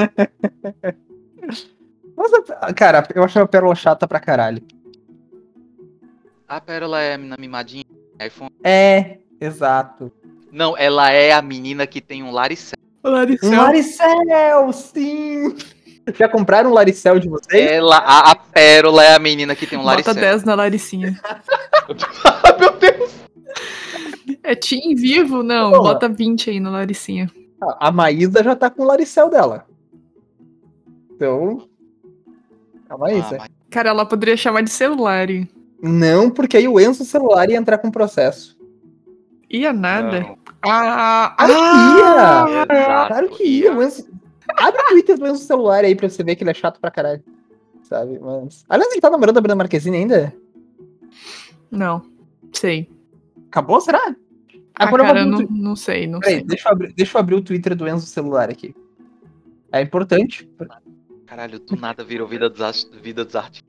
Nossa, cara, eu acho a pérola chata pra caralho. A pérola é na mimadinha. iPhone. É, exato. Não, ela é a menina que tem um Laricel. Um Laricel. Laricel, sim! Já compraram um Laricel de vocês? A Pérola é a menina que tem um Laricel. Bota 10 na Laricinha. Meu Deus! É Team Vivo? Não, Porra. bota 20 aí na Laricinha. A Maísa já tá com o Laricel dela. Então. A Maísa. mas- Cara, ela poderia chamar de celular. Não, porque aí o Enzo celular ia entrar com processo. Ia nada. Não. Ah, Ia! Exato. Claro que ia. O Enzo... Abre o Twitter do Enzo celular aí pra você ver que ele é chato pra caralho. Sabe? Mas. Aliás, ele tá namorando a Bruna Marquezine ainda? Não, sei. Acabou, será? Agora eu cara, vou não, abrir o não sei, não Peraí, sei. deixa eu abrir o Twitter do Enzo celular aqui. É importante. Caralho, do nada virou vida dos artistas.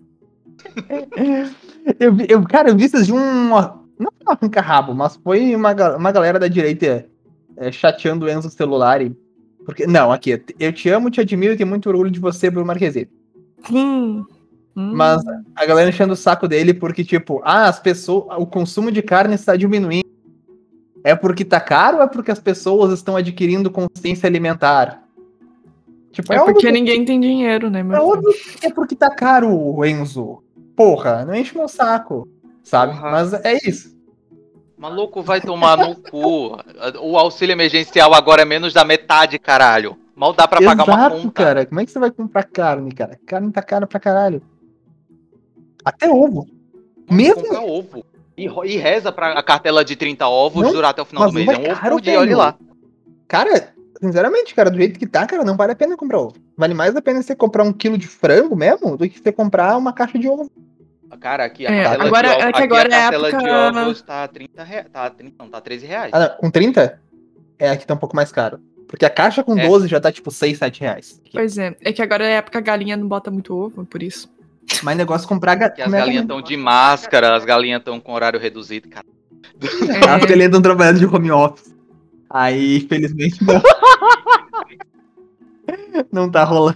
Cara, eu vi esses de uma. Não foi um arranca-rabo, mas foi uma galera da direita chateando o Enzo celular. Porque, não, aqui, eu te amo, te admiro e tenho muito orgulho de você, Bruno Marquezine. Mas a galera enchendo o saco dele porque, tipo, as pessoas. O consumo de carne está diminuindo. É porque tá caro ou é porque as pessoas estão adquirindo consciência alimentar? Tipo, É porque óbvio, ninguém tem dinheiro, né, meu é filho? óbvio que é porque tá caro, Enzo. Porra, não enche meu saco, sabe? Porra. Mas é isso. Maluco vai tomar no cu. O auxílio emergencial agora é menos da metade, caralho. Mal dá pra pagar uma Exato, conta. cara. Como é que você vai comprar carne, cara? Carne tá cara pra caralho. Até ovo. Mesmo? Compra ovo. E reza pra a cartela de 30 ovos Não, durar até o final do mas mês. ovo É é um ovo caro, por dia, olha velho. lá. Cara, sinceramente, cara, do jeito que tá, cara, não vale a pena comprar ovo. Vale mais a pena você comprar 1 quilo de frango mesmo do que você comprar uma caixa de ovo. Cara, aqui a É, cartela agora- de ovos, é que aqui agora a é cartela época- de ovos tá 30 reais. Tá 13 reais. Ah, não, com 30? É, aqui tá um pouco mais caro. Porque a caixa com É. 12 já tá tipo 6, 7 reais. Pois é que agora é época a galinha não bota muito ovo, por isso. Mas negócio é comprar Que as galinhas estão de máscara, as galinhas estão com horário reduzido, cara. As galinhas estão trabalhando de home office. Aí, infelizmente, não. Não tá rolando.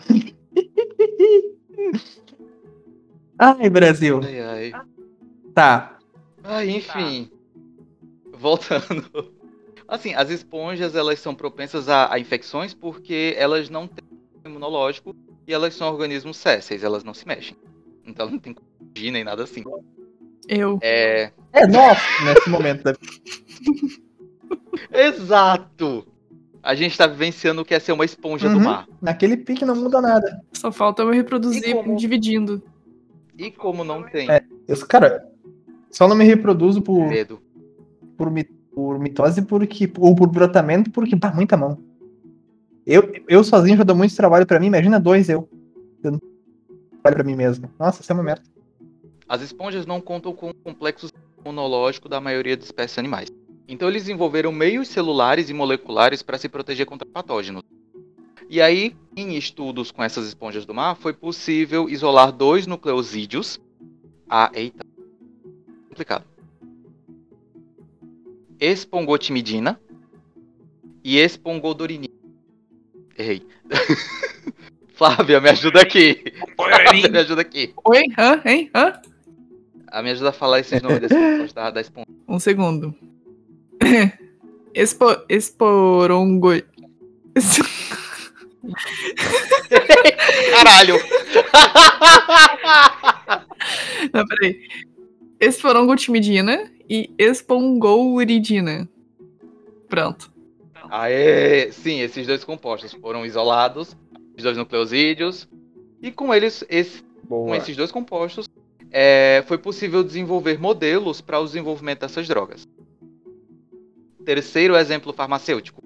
Ai, Brasil. Ai, ai. Tá. Enfim. Voltando. Assim, as esponjas, elas são propensas a infecções porque elas não têm imunológico e elas são organismos sésseis, elas não se mexem. Então não tem como fugir nem nada assim. Eu. É nosso nesse momento. Exato! A gente tá vivenciando o que é ser uma esponja do Uhum. mar. Naquele pique não muda nada. Só falta eu me reproduzir E como? dividindo. E como não tem Cara, só não me reproduzo por medo. por mitose ou por brotamento porque pá, muita mão. Eu sozinho já dou muito trabalho pra mim, imagina 2 eu. Dando trabalho pra mim mesmo. Nossa, isso é uma merda. As esponjas não contam com o complexo imunológico da maioria das espécies animais. Então eles desenvolveram meios celulares e moleculares para se proteger contra patógenos. E aí, em estudos com essas esponjas do mar, foi possível isolar 2 nucleosídeos. Eita. Complicado. Espongotimidina e espongodorinina. Errei. Flávia, me ajuda aqui. Flávia, me ajuda aqui. Oi? Hã? Hein? Hã? Me ajuda a falar esses nomes desse composto da esponja. Um segundo. Esporongo... Caralho! Não, peraí. Esporongotimidina e espongouridina. Pronto. Aê! Sim, esses 2 compostos foram isolados, os 2 nucleosídeos, e com eles, com Boa. esses 2 compostos, foi possível desenvolver modelos para o desenvolvimento dessas drogas. Terceiro exemplo farmacêutico.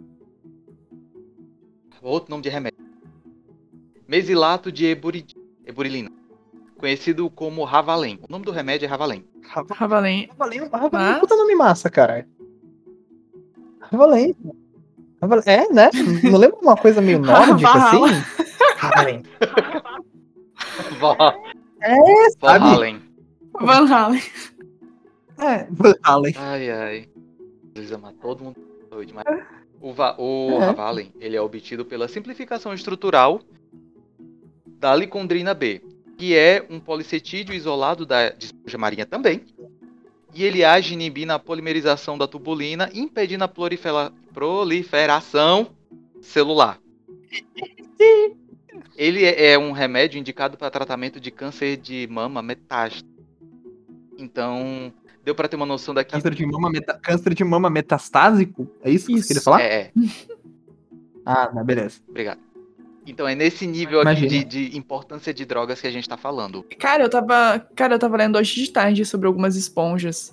Outro nome de remédio. Mesilato de eburilina, conhecido como Ravalem. O nome do remédio é Ravalem. Ravalém. Ravalém, Mas- puta nome massa, cara. Ravalém. É, né? Não lembra uma coisa meio nórdica Valhalla. assim? Ravalém. Sabe? Valem. Van Halen. Valhalla. Ai. Luísa, mas todo mundo doido, mas o É. Ravalem, ele é obtido pela simplificação estrutural da licondrina B, que é um polissetídeo isolado de esponja marinha também, e ele age inibindo a polimerização da tubulina, impedindo a proliferação celular. Ele é um remédio indicado para tratamento de câncer de mama metástase. Então, deu para ter uma noção daqui. Câncer de mama metastásico? É isso que você queria falar? É. Beleza. Obrigado. Então é nesse nível aqui Imagina. de importância de drogas que a gente tá falando. Cara, eu tava lendo hoje de tarde sobre algumas esponjas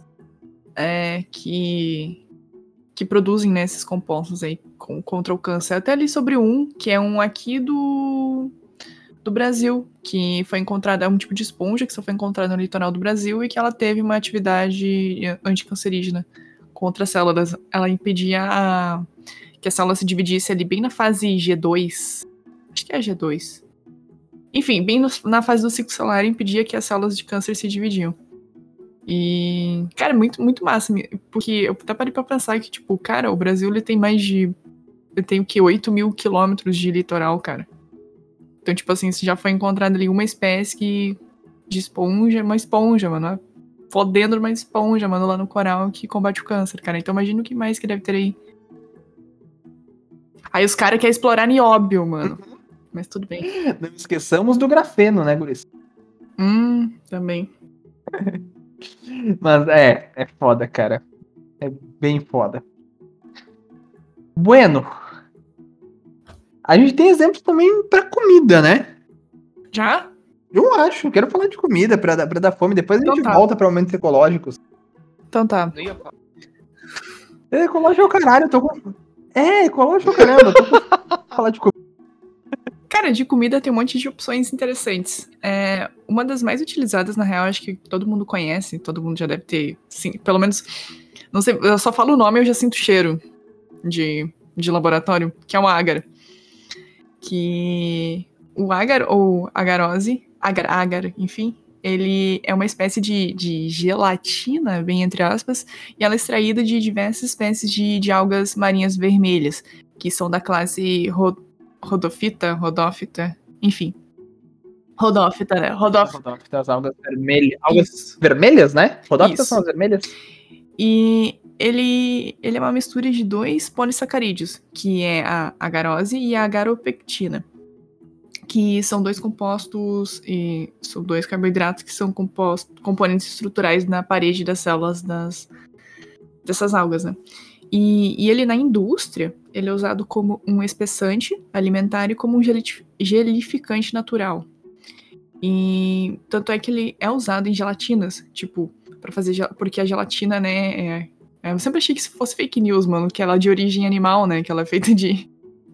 que produzem, né, esses compostos aí contra o câncer. Até li sobre um, que é um aqui do Brasil, que foi encontrado, é um tipo de esponja que só foi encontrada no litoral do Brasil e que ela teve uma atividade anticancerígena contra as células. Ela impedia que a célula se dividisse ali bem na fase G2. Acho que é G2. Enfim, bem na fase do ciclo celular, impedia que as células de câncer se dividiam. E, cara, muito, muito massa. Porque eu até parei pra pensar que, tipo, cara, o Brasil ele tem mais de... Ele tem o quê? 8 mil quilômetros de litoral, cara. Então, tipo assim, se já foi encontrado ali uma espécie de esponja, uma esponja, mano. Fodendo uma esponja, mano, lá no coral que combate o câncer, cara. Então imagina o que mais que deve ter aí. Aí os caras querem explorar nióbio, mano. Mas tudo bem. Não esqueçamos do grafeno, né, guris? Também. Mas é foda, cara. É bem foda. Bueno. A gente tem exemplos também pra comida, né? Já? Eu acho. Quero falar de comida pra dar fome. Depois a gente Então tá. volta pra aumentos ecológicos. Então tá. Não ia falar. Ecológico é o caralho. Eu tô com... ecológico é o caramba. Eu tô com... falar de comida. Cara, de comida tem um monte de opções interessantes. Uma das mais utilizadas, na real, acho que todo mundo conhece, todo mundo já deve ter, sim, pelo menos, não sei, eu só falo o nome e eu já sinto cheiro de laboratório, que é o agar. Que o agar, ou agarose, agar, enfim, ele é uma espécie de gelatina, bem entre aspas, e ela é extraída de diversas espécies de algas marinhas vermelhas, que são da classe rodófita, enfim. Rodófita, né? Rodófitas, as algas vermelhas. Algas vermelhas, né? Rodófitas Isso. são as vermelhas. E ele é uma mistura de 2 polissacarídeos, que é a agarose e a agaropectina, que são 2 compostos e são 2 carboidratos que são componentes estruturais na parede das células dessas algas, né? E ele na indústria, ele é usado como um espessante alimentar e como um gelificante natural. E tanto é que ele é usado em gelatinas, tipo, pra fazer... Porque a gelatina, né, eu sempre achei que isso fosse fake news, mano, que ela é de origem animal, né, que ela é feita de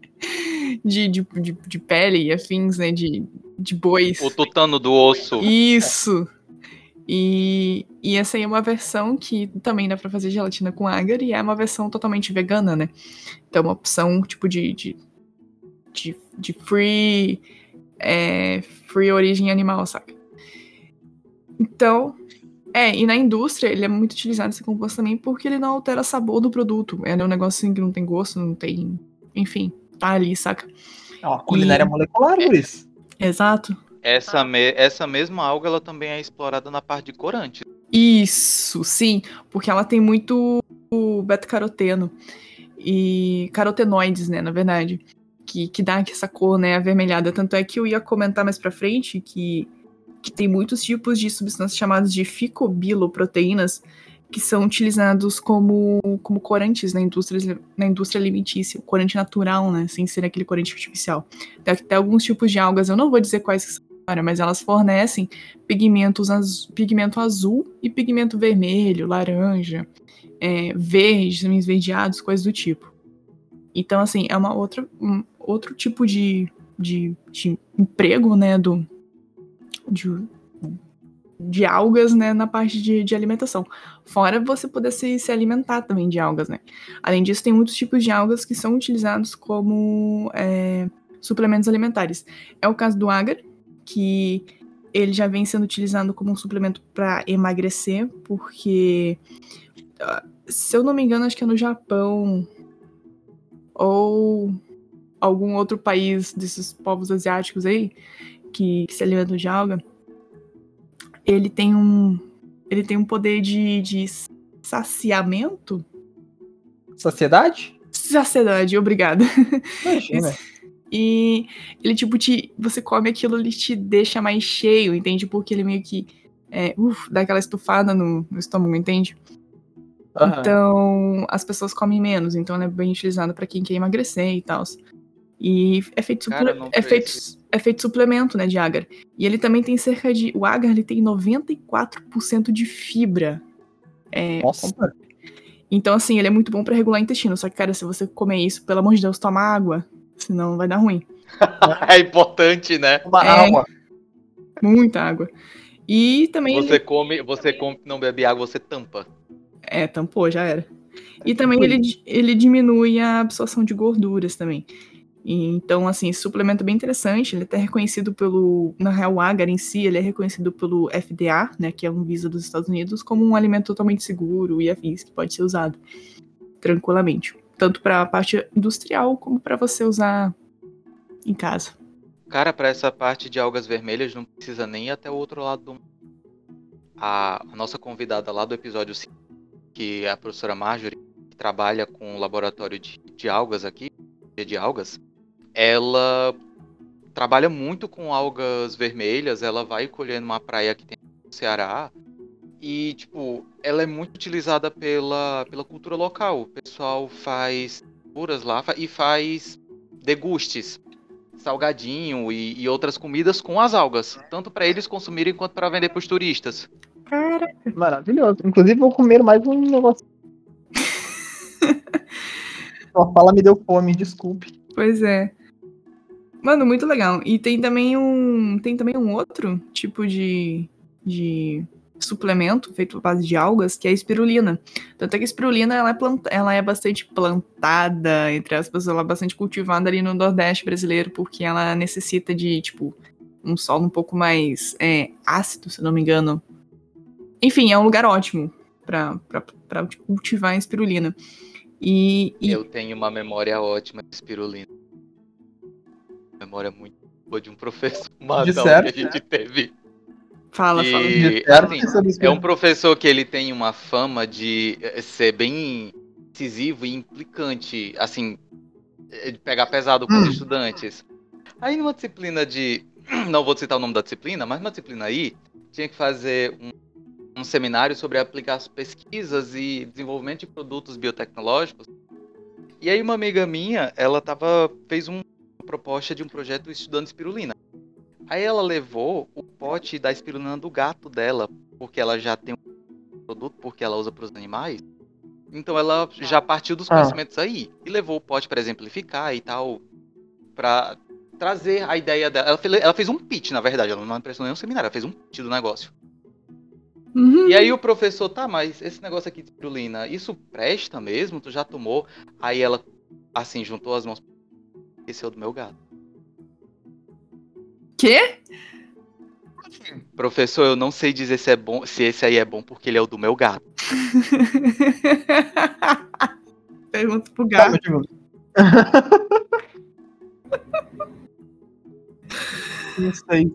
pele e afins, né, de bois. O tutano do osso. Isso! E essa aí é uma versão que também dá pra fazer gelatina com agar e é uma versão totalmente vegana, né? Então é uma opção tipo de free origem animal, saca? Então, e na indústria ele é muito utilizado esse composto também porque ele não altera o sabor do produto. É um negócio assim que não tem gosto, não tem... Enfim, tá ali, saca? É uma culinária molecular, por isso. Exato. Essa mesma alga ela também é explorada na parte de corante. Isso, sim, porque ela tem muito beta-caroteno e carotenoides, né, na verdade, que dá essa cor, né, avermelhada. Tanto é que eu ia comentar mais pra frente que tem muitos tipos de substâncias chamadas de ficobiloproteínas que são utilizados como corantes na indústria alimentícia, o corante natural, né, sem ser aquele corante artificial. Tem até alguns tipos de algas, eu não vou dizer quais que são, mas elas fornecem pigmento azul e pigmento vermelho, laranja, verde, também esverdeados, coisas do tipo. Então, assim, é outro tipo de emprego, né, de algas, né, na parte de alimentação. Fora você poder se alimentar também de algas, né. Além disso, tem muitos tipos de algas que são utilizados como suplementos alimentares. É o caso do agar, que ele já vem sendo utilizado como um suplemento para emagrecer, porque, se eu não me engano, acho que é no Japão ou algum outro país desses povos asiáticos aí, que se alimentam de alga, ele ele tem um poder de saciamento? Saciedade? Saciedade, obrigada. Imagina. E ele, tipo, você come aquilo, ele te deixa mais cheio, entende? Porque ele meio que dá aquela estufada no estômago, entende? Aham. Então, as pessoas comem menos, então ele é bem utilizado pra quem quer emagrecer e tal. E é feito, Cara, não é feito suplemento, né, de agar. E ele também tem o agar, ele tem 94% de fibra. Nossa. Então, assim, ele é muito bom pra regular o intestino. Só que, cara, se você comer isso, pelo amor de Deus, toma água, senão vai dar ruim. É importante, né? Uma água. Muita água. E também Você come, não bebe água, você tampa. tampou, já era. E também ele diminui a absorção de gorduras também. E, então, assim, esse suplemento é bem interessante. Ele é até reconhecido na real, o agar em si, ele é reconhecido pelo FDA, né, que é um Anvisa dos Estados Unidos, como um alimento totalmente seguro e afins, que pode ser usado tranquilamente. Tanto para a parte industrial, como para você usar em casa. Cara, pra essa parte de algas vermelhas, não precisa nem ir até o outro lado do mundo. A nossa convidada lá do episódio 5, que é a professora Marjorie, que trabalha com o laboratório de algas aqui, de algas, ela trabalha muito com algas vermelhas, ela vai colher numa praia que tem no Ceará, e, tipo, ela é muito utilizada pela cultura local. O pessoal faz curas lá e faz degustes, salgadinho e outras comidas com as algas, tanto para eles consumirem quanto para vender para os turistas. Cara, Maravilhoso. Inclusive, vou comer mais um negócio. Sua fala me deu fome, desculpe. pois é. Mano, muito legal. E tem também um outro tipo de suplemento feito à base de algas, que é a espirulina. Tanto é que a espirulina ela é bastante plantada, entre aspas, ela é bastante cultivada ali no Nordeste brasileiro, porque ela necessita de, tipo, um solo um pouco mais ácido, se não me engano. Enfim, é um lugar ótimo pra cultivar a espirulina. E Eu tenho uma memória ótima de espirulina. Memória muito boa de um professor Madão que a gente teve. fala. E, assim, é um professor que ele tem uma fama de ser bem incisivo e implicante, assim, de pegar pesado com os estudantes. Aí numa disciplina não vou citar o nome da disciplina, mas numa disciplina aí, tinha que fazer um seminário sobre aplicar pesquisas e desenvolvimento de produtos biotecnológicos. E aí uma amiga minha, ela fez uma proposta de um projeto estudando espirulina. Aí ela levou o pote da espirulina do gato dela, porque ela já tem um produto, porque ela usa para os animais. Então ela já partiu dos conhecimentos aí e levou o pote para exemplificar e tal, para trazer a ideia dela. Ela fez um pitch, na verdade, ela não impressionou nenhum seminário, ela fez um pitch do negócio. Uhum. E aí o professor, mas esse negócio aqui de espirulina, isso presta mesmo? Tu já tomou? Aí ela, assim, juntou as mãos. Esse é o do meu gato. Quê? Professor, eu não sei dizer se é bom, se esse aí é bom, porque ele é o do meu gato. Pergunta pro gato. Isso aí.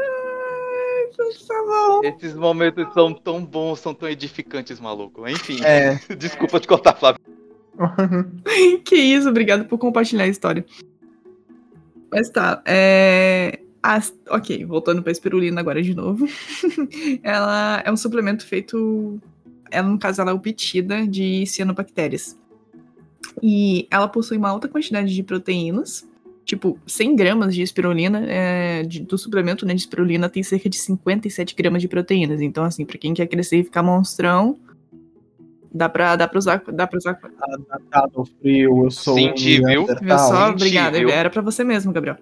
Tá bom. Esses momentos são tão bons, são tão edificantes, maluco. Enfim, É. desculpa te cortar, Flávio. Que isso, obrigado por compartilhar a história. Mas tá, ok, voltando pra espirulina agora de novo. Ela é um suplemento feito, no caso ela é obtida de cianobactérias. E ela possui uma alta quantidade de proteínas, tipo 100 gramas de espirulina, do suplemento, né, de espirulina tem cerca de 57 gramas de proteínas. Então assim, pra quem quer crescer e ficar monstrão, dá pra usar. Adaptado ao frio, eu sou Senti, viu? Viu só? Senti, Obrigada. viu? Era pra você mesmo, Gabriel.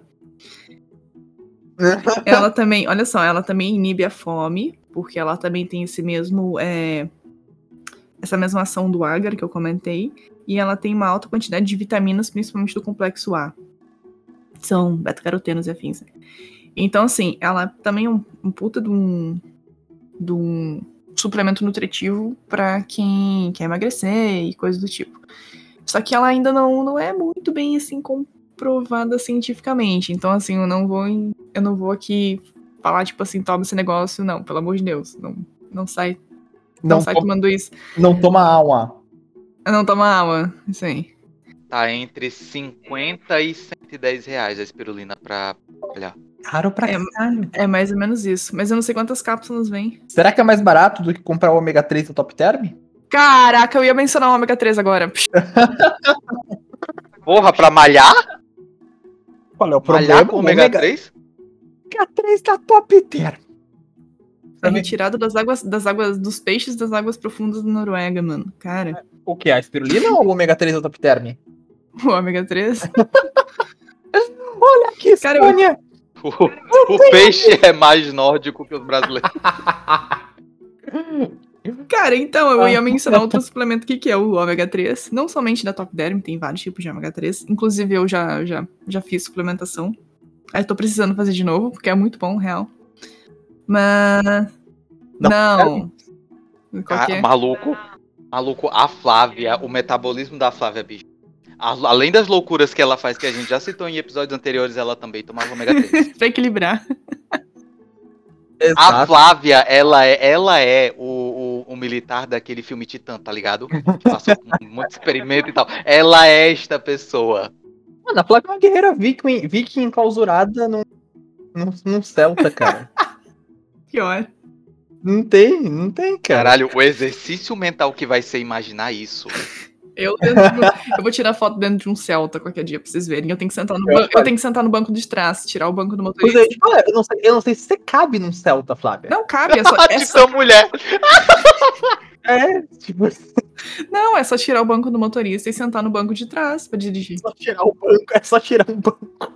Ela também, olha só, ela também inibe a fome, porque ela também tem esse mesmo, essa mesma ação do agar que eu comentei, e ela tem uma alta quantidade de vitaminas, principalmente do complexo A. São beta-carotenos e afins. Então, assim, ela também é um puta de um suplemento nutritivo pra quem quer emagrecer e coisas do tipo. Só que ela ainda não é muito bem, assim, comprovada cientificamente. Então, assim, eu não vou aqui falar, tipo assim, toma esse negócio. Não, pelo amor de Deus. Não sai Não sai tomando isso. Não toma água. Não toma água, isso aí. Tá entre 50 e 110 reais a espirulina pra olhar. Caro pra caralho. É mais ou menos isso. Mas eu não sei quantas cápsulas vem. Será que é mais barato do que comprar o ômega 3 do Top Term? Caraca, eu ia mencionar o ômega 3 agora. Porra, pra malhar? Qual é o problema? Malhar com ômega 3? Ômega 3 da Top Term. É retirado das águas dos peixes das águas profundas da Noruega, mano. Cara. O que? A espirulina ou o ômega 3 do Top Term? O ômega 3? Olha aqui, Cara, Sônia! O peixe é mais nórdico que os brasileiros. Cara, então, eu ia mencionar outro suplemento que é o ômega 3. Não somente da Top Derm, tem vários tipos de ômega 3. Inclusive, eu já fiz suplementação. Aí tô precisando fazer de novo, porque é muito bom, real. Mas... Não. Qual que é? Maluco, a Flávia, o metabolismo da Flávia, bicho. Além das loucuras que ela faz, que a gente já citou em episódios anteriores, ela também tomava ômega 3. Pra equilibrar. Exato. A Flávia, ela é o militar daquele filme Titã, tá ligado? Que passou por muito experimento e tal. Ela é esta pessoa. Mano, a Flávia é uma guerreira viking enclausurada num Celta, cara. Pior. Não tem, cara. Caralho, o exercício mental que vai ser imaginar isso. Eu vou tirar foto dentro de um Celta qualquer dia pra vocês verem. Eu tenho que sentar no banco de trás, tirar o banco do motorista. Pois é, tipo, eu não sei se você cabe num Celta, Flávia. Não cabe, é só Tipo, mulher. É, tipo, Não, é só tirar o banco do motorista e sentar no banco de trás pra dirigir. é só tirar um banco.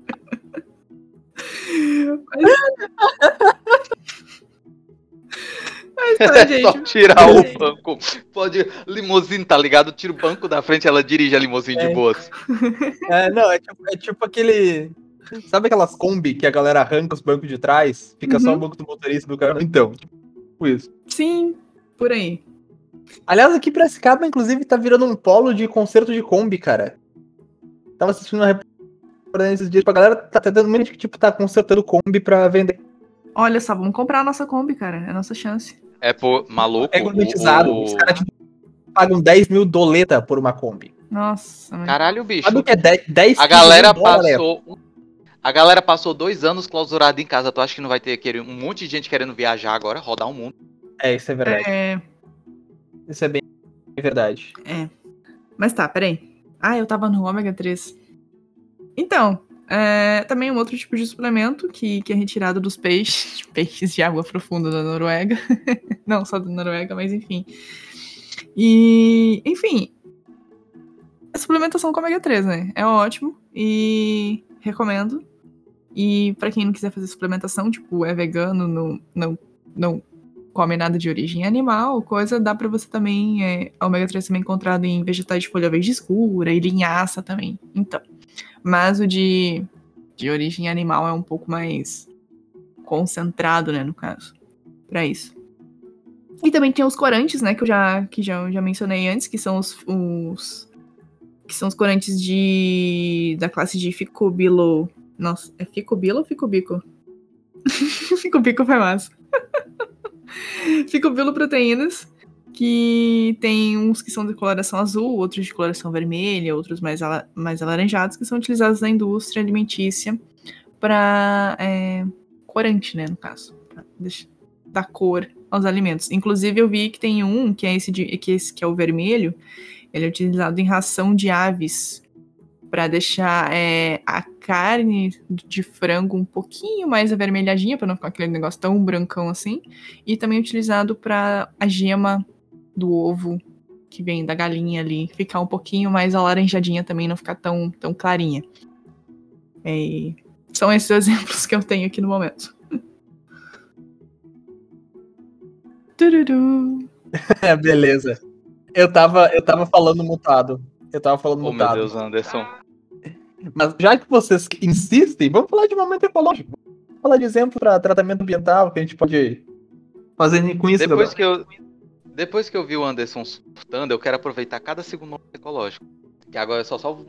Mas tá, gente. Só tirar o banco. Pode. Limousine, tá ligado? Tira o banco da frente, ela dirige a limousine de boas. Não, é tipo aquele... Sabe aquelas Kombi que a galera arranca os bancos de trás? Fica só o banco do motorista do cara? Então, tipo isso. Sim, por aí. Aliás, aqui Piracicaba, inclusive, tá virando um polo de concerto de Kombi, cara. Tava assistindo uma reportagem esses dias pra galera, tá tendo muita gente que, tipo, tá consertando Kombi pra vender. Olha só, vamos comprar a nossa Kombi, cara. É a nossa chance. É por maluco. É gourmetizado. Os caras, tipo, pagam 10 mil doleta por uma Kombi. Nossa, mano. Caralho, bicho. Sabe o que é 10 A galera passou. A galera passou 2 anos clausurada em casa. Tu acha que não vai ter um monte de gente querendo viajar agora, rodar o mundo? É, isso é verdade. Isso é bem verdade. Mas tá, peraí. Eu tava no ômega 3. Então, também um outro tipo de suplemento que é retirado dos peixes de água profunda da Noruega. Não só da Noruega, mas enfim. E, enfim, a suplementação com ômega 3, né? É ótimo e recomendo. E pra quem não quiser fazer suplementação, tipo, é vegano, não come nada de origem animal, coisa, dá pra você também, a ômega 3 também é encontrado em vegetais de folha verde escura e linhaça também. Então, mas o de origem animal é um pouco mais concentrado, né, no caso, pra isso. E também tem os corantes, né, que eu já mencionei antes, que são que são os corantes da classe de ficobilo. Nossa, é ficobilo ou ficobico? Ficobico foi massa. Ficobiloproteínas, que tem uns que são de coloração azul, outros de coloração vermelha, outros mais alaranjados, que são utilizados na indústria alimentícia para corante, né, no caso, pra dar cor aos alimentos. Inclusive eu vi que tem um, que é esse que é o vermelho, ele é utilizado em ração de aves, para deixar a carne de frango um pouquinho mais avermelhadinha, para não ficar aquele negócio tão brancão assim. E também utilizado para a gema do ovo que vem da galinha ali ficar um pouquinho mais alaranjadinha também, não ficar tão clarinha. São esses exemplos que eu tenho aqui no momento. Tururu. Beleza. Eu tava falando mutado. Oh, meu Deus, Anderson. Mas já que vocês insistem, vamos falar de momento ecológico. Vamos falar de exemplo para tratamento ambiental que a gente pode fazer com isso. Depois que eu vi o Anderson surtando, eu quero aproveitar cada segundo ecológico. Que agora é só salvo.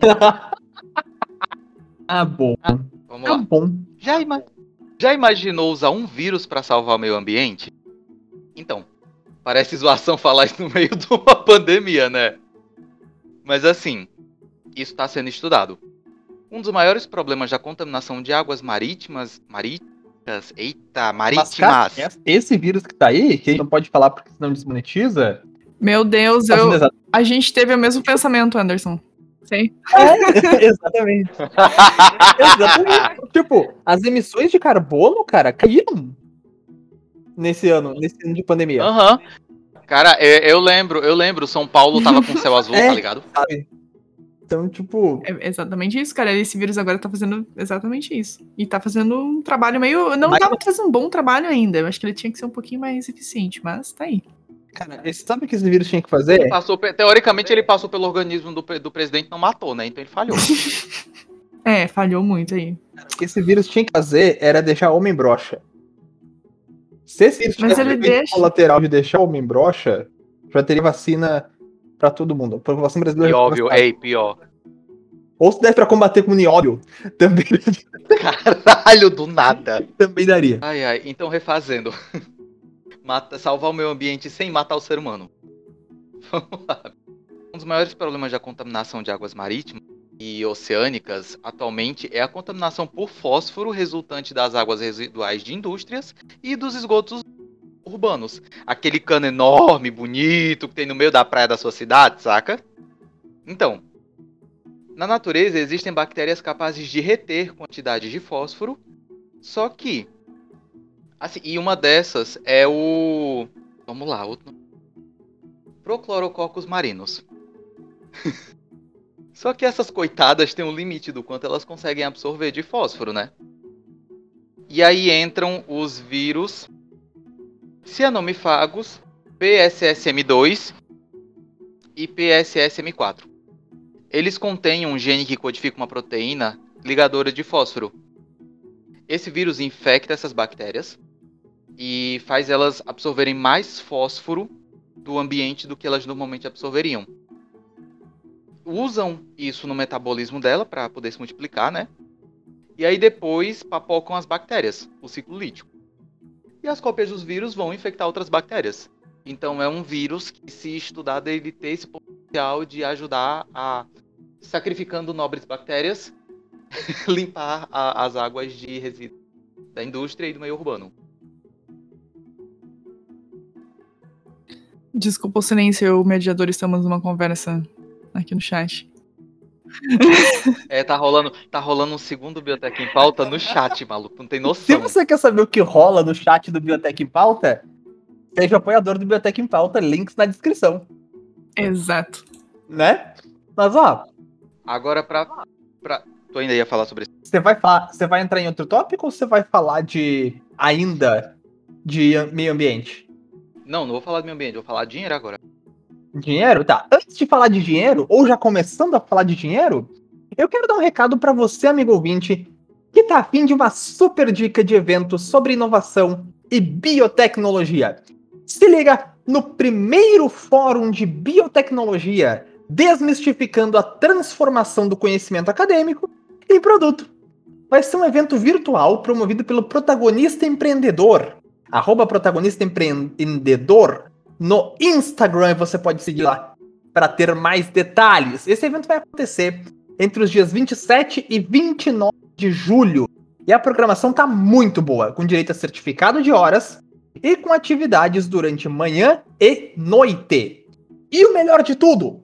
Bom. Vamos lá. Bom. Já imaginou usar um vírus para salvar o meio ambiente? Então, Parece zoação falar isso no meio de uma pandemia, né? Mas assim, isso está sendo estudado. Um dos maiores problemas da contaminação de águas marítimas... Mas, cara, esse vírus que tá aí, que a gente não pode falar porque senão desmonetiza... Meu Deus, a gente teve o mesmo pensamento, Anderson. Sei. Exatamente. Exatamente. Tipo, as emissões de carbono, cara, caíram nesse ano de pandemia. Aham. Cara, eu lembro, São Paulo tava com céu azul, tá ligado? Sabe? Então, tipo... É exatamente isso, cara. Esse vírus agora tá fazendo exatamente isso. E tá fazendo um trabalho meio... Não tava fazendo um bom trabalho ainda. Eu acho que ele tinha que ser um pouquinho mais eficiente, mas tá aí. Cara, sabe o que esse vírus tinha que fazer? Teoricamente, ele passou pelo organismo do presidente e não matou, né? Então ele falhou. Falhou muito aí. O que esse vírus tinha que fazer era deixar homem broxa. Se esse vírus tivesse efeito colateral de deixar homem broxa, já teria vacina pra todo mundo. A população brasileira... Pior. Ou se desse pra combater com nióbio, também... Caralho, do nada. Também daria. Ai, então refazendo. Salvar o meio ambiente sem matar o ser humano. Vamos lá. Um dos maiores problemas da contaminação de águas marítimas e oceânicas atualmente é a contaminação por fósforo resultante das águas residuais de indústrias e dos esgotos urbanos. Aquele cano enorme, bonito, que tem no meio da praia da sua cidade, saca? Então, na natureza existem bactérias capazes de reter quantidades de fósforo, só que... Assim, e uma dessas é o... Vamos lá, outro... Prochlorococcus marinus. Só que essas coitadas têm um limite do quanto elas conseguem absorver de fósforo, né? E aí entram os vírus cianomifagos, PSSM2 e PSSM4. Eles contêm um gene que codifica uma proteína ligadora de fósforo. Esse vírus infecta essas bactérias e faz elas absorverem mais fósforo do ambiente do que elas normalmente absorveriam. Usam isso no metabolismo dela para poder se multiplicar, né? E aí depois papocam as bactérias, o ciclo lítico. E as cópias dos vírus vão infectar outras bactérias. Então é um vírus que, se estudado, ele tem esse potencial de ajudar a, sacrificando nobres bactérias, limpar as águas de resíduos da indústria e do meio urbano. Desculpa o silêncio, eu e o mediador estamos numa conversa aqui no chat. Tá rolando um segundo Biotech em Pauta no chat, maluco, não tem noção. Se você quer saber o que rola no chat do Biotech em Pauta, seja apoiador do Biotech em Pauta, links na descrição. Exato. Né? Mas ó... Agora tu ainda ia falar sobre isso? Você vai entrar em outro tópico ou você vai falar de meio ambiente? Não vou falar do meio ambiente, vou falar de dinheiro agora. Dinheiro? Tá. Antes de falar de dinheiro, ou já começando a falar de dinheiro, eu quero dar um recado pra você, amigo ouvinte, que tá afim de uma super dica de evento sobre inovação e biotecnologia. Se liga no primeiro fórum de biotecnologia, desmistificando a transformação do conhecimento acadêmico em produto. Vai ser um evento virtual promovido pelo Protagonista Empreendedor, @protagonistaempreendedor, no Instagram. Você pode seguir lá para ter mais detalhes. Esse evento vai acontecer entre os dias 27 e 29 de julho. E a programação tá muito boa, com direito a certificado de horas e com atividades durante manhã e noite. E o melhor de tudo,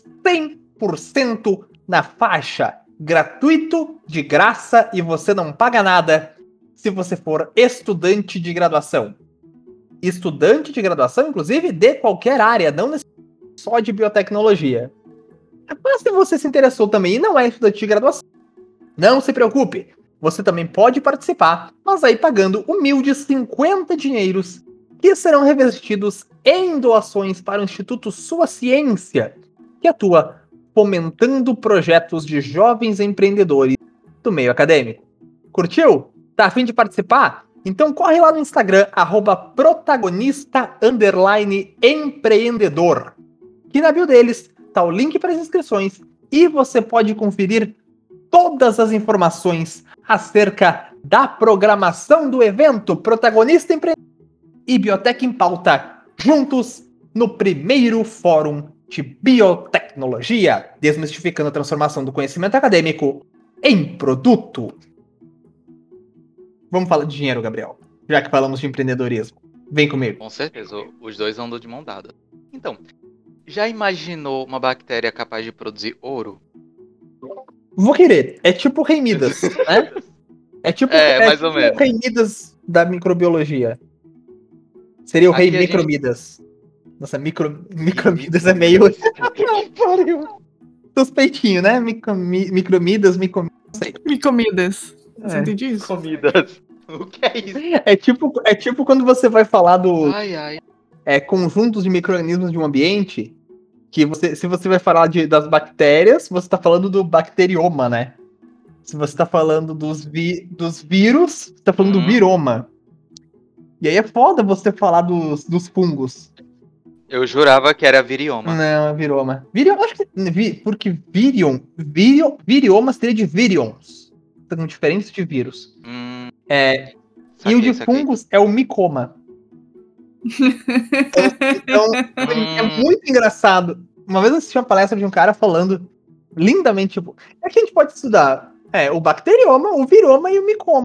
100% na faixa, gratuito, de graça, e você não paga nada se você for estudante de graduação. Estudante de graduação, inclusive, de qualquer área, não só de biotecnologia. Mas se você se interessou também e não é estudante de graduação, não se preocupe. Você também pode participar, mas aí pagando humildes 50 dinheiros, que serão revestidos em doações para o Instituto Sua Ciência, que atua fomentando projetos de jovens empreendedores do meio acadêmico. Curtiu? Tá a fim de participar? Então corre lá no Instagram, @protagonista_empreendedor. Que na bio deles tá o link para as inscrições e você pode conferir todas as informações acerca da programação do evento Protagonista Empreendedor e Biotech em Pauta juntos no primeiro fórum de biotecnologia, desmistificando a transformação do conhecimento acadêmico em produto. Vamos falar de dinheiro, Gabriel, já que falamos de empreendedorismo. Vem comigo. Com certeza, os dois andam de mão dada. Então, já imaginou uma bactéria capaz de produzir ouro? Vou querer. É tipo o Rei Midas, né? É tipo mais ou menos. O Rei Midas da microbiologia. Seria o Rei Aqui a gente- Micromidas. Nossa, Micromidas é meio... Suspeitinho, né? Micromidas, Micomidas. Você É. entende isso? Comidas. O que é isso? É tipo quando você vai falar do Ai. conjuntos de micro-organismos de um ambiente, que se você vai falar das bactérias, você tá falando do bacterioma, né? Se você tá falando dos vírus, você tá falando do viroma. E aí é foda você falar dos fungos. Eu jurava que era virioma. Não, é viroma. Virioma, acho que... Porque virioma seria de virions. São diferentes de vírus. E o de fungos é o micoma. Então, é muito engraçado. Uma vez eu assisti uma palestra de um cara falando lindamente, tipo, é que a gente pode estudar o bacterioma, o viroma e o micoma.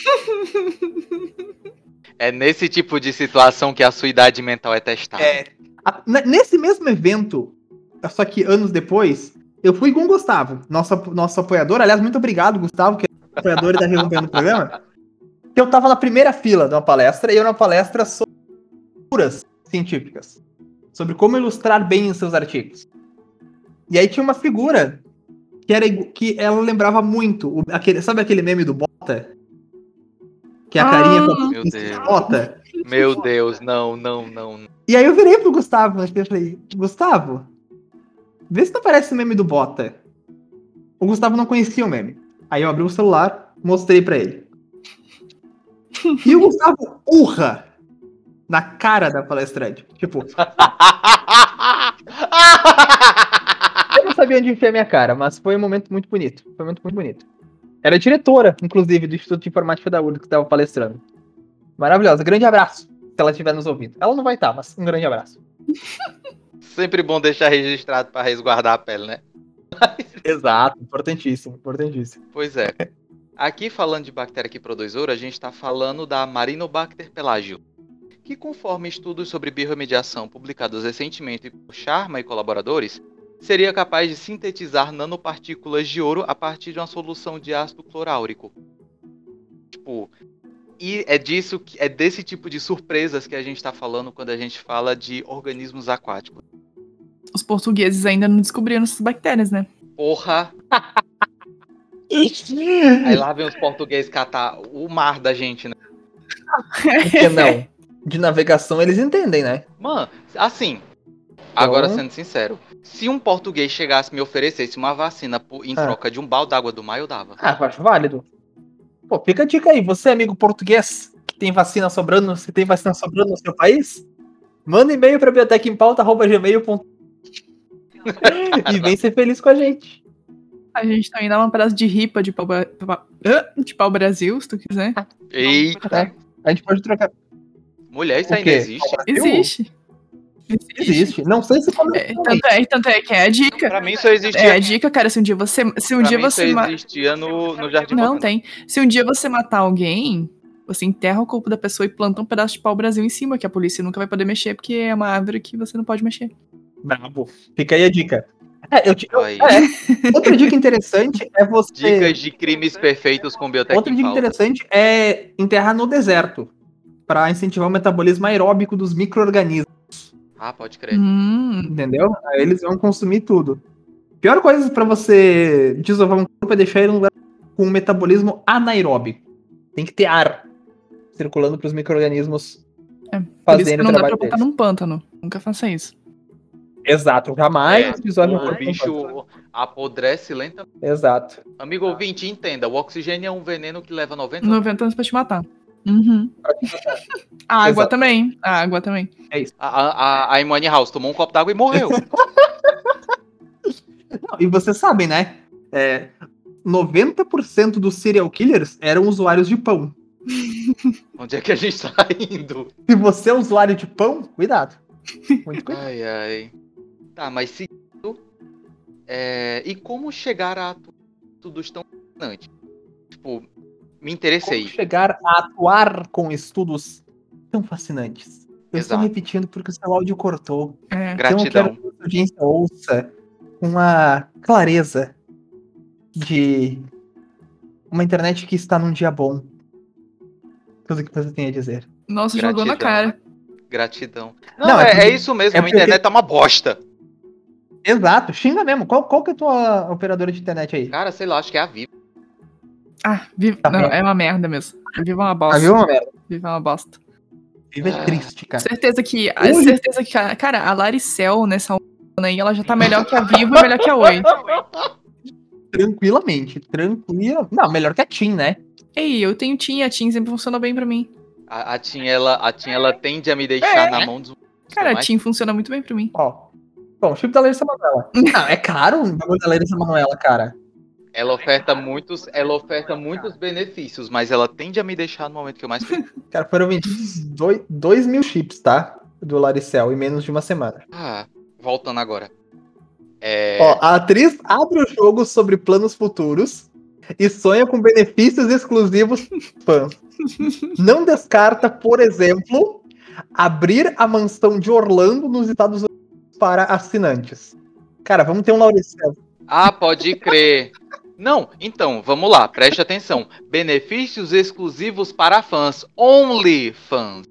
É nesse tipo de situação que a sua idade mental é testada. Nesse mesmo evento, só que anos depois, eu fui com o Gustavo, nosso apoiador. Aliás, muito obrigado, Gustavo, que é apoiador e tá resolvendo o programa. Que eu tava na primeira fila de uma palestra, e eu na palestra sobre curas científicas. Sobre como ilustrar bem os seus artigos. E aí tinha uma figura que ela lembrava muito. Sabe aquele meme do Bota? Que é a carinha com Meu Deus. Bota? Meu Deus, não. E aí eu virei pro Gustavo, e falei, Gustavo, vê se não parece o meme do Bota. O Gustavo não conhecia o meme. Aí eu abri o celular, mostrei pra ele. E o Gustavo urra na cara da palestrante. Tipo, eu não sabia onde enfiar minha cara, mas foi um momento muito bonito. Era a diretora, inclusive, do Instituto de Informática da URGS que estava palestrando. Maravilhosa. Grande abraço, se ela estiver nos ouvindo. Ela não vai estar, mas um grande abraço. Sempre bom deixar registrado para resguardar a pele, né? Exato, importantíssimo. Pois é. Aqui, falando de bactéria que produz ouro, a gente está falando da Marinobacter pelagio, que, conforme estudos sobre biorremediação publicados recentemente por Sharma e colaboradores, seria capaz de sintetizar nanopartículas de ouro a partir de uma solução de ácido cloráurico. E é desse tipo de surpresas que a gente está falando quando a gente fala de organismos aquáticos. Os portugueses ainda não descobriram essas bactérias, né? Porra! Aí lá vem os portugueses catar o mar da gente, né? Por que não? De navegação eles entendem, né? Mano, assim, agora sendo sincero, se um português chegasse e me oferecesse uma vacina em troca de um balde d'água do mar, eu dava. Eu acho válido. Pô, fica a dica aí, você, amigo português, que tem vacina sobrando no seu país, manda e-mail pra biotecempauta@gmail.com e vem ser feliz com a gente. A gente também dá uma pedaço de ripa de pau Brasil, se tu quiser. Eita! A gente pode trocar. Mulher, isso ainda existe? Existe. Não sei se Tanto é que é a dica. Pra mim só existia. É a dica, cara, se um dia você existia no Jardim Não, Botânico. tem. Se um dia você matar alguém, você enterra o corpo da pessoa e planta um pedaço de pau Brasil em cima, que a polícia nunca vai poder mexer, porque é uma árvore que você não pode mexer. Brabo. Fica aí a dica. Outra dica interessante é você... Dicas de crimes perfeitos com biotecnologia. Outra dica interessante é enterrar no deserto, para incentivar o metabolismo aeróbico dos micro-organismos. Ah, pode crer. Entendeu? Aí eles vão consumir tudo. Pior coisa para você desovar um corpo é deixar ele num lugar com um metabolismo anaeróbico. Tem que ter ar circulando para os micro-organismos por isso que não dá pra botar num pântano. Nunca faça isso. Exato, jamais desove um corpo. O bicho apodrece lentamente. Exato. Amigo ouvinte, entenda, o oxigênio é um veneno que leva 90 anos pra te matar. A água também. É isso. A Imani House tomou um copo d'água e morreu. Não, e vocês sabem, né? 90% dos serial killers eram usuários de pão. Onde é que a gente tá indo? Se você é usuário de pão, cuidado. Muito cuidado. Ai, ai. Tá, mas seguindo. E como chegar a estudos tão fascinantes? Tipo, me interessei. Como chegar a atuar com estudos tão fascinantes? Eu estou Exato. repetindo porque o seu áudio cortou. É. Então eu quero Gratidão. que a audiência ouça uma clareza de uma internet que está num dia bom. Tudo que você tem a dizer. Nossa, jogou na Gratidão. cara. Gratidão. Não, Não, é é porque- isso mesmo. é A porque- internet tá uma bosta. Exato, xinga mesmo. Qual que é a tua operadora de internet aí? Cara, sei lá, acho que é a Vivo. Ah, Viva. Tá Não, bem. é uma merda mesmo. Viva uma Ah, bosta. viu uma merda? Viva uma bosta. Viva é triste, cara. Certeza que. Oi. Certeza que. Cara, a Laricel nessa onda aí, ela já tá melhor que a Vivo e melhor que a Oi. Tranquilamente, tranquila. Não, melhor que a TIM, né? Ei, eu tenho TIM, a TIM sempre funciona bem pra mim. A TIM, ela tende a me deixar na mão dos. Cara, a mais- TIM funciona muito bem pra mim. Ó. Bom, chip da Larissa Manoela. Não, é caro o bagulho da Larissa Manoela, cara. Ela oferta muitos benefícios, mas ela tende a me deixar no momento que eu mais preciso. Cara, foram vendidos 2 mil chips, tá? Do Laricel em menos de uma semana. Voltando agora. Ó, a atriz abre o jogo sobre planos futuros e sonha com benefícios exclusivos fãs. Não descarta, por exemplo, abrir a mansão de Orlando nos Estados Unidos para assinantes. Cara, vamos ter um Lauricel. Pode crer. Não, então, vamos lá, preste atenção. Benefícios exclusivos para fãs. Only fãs.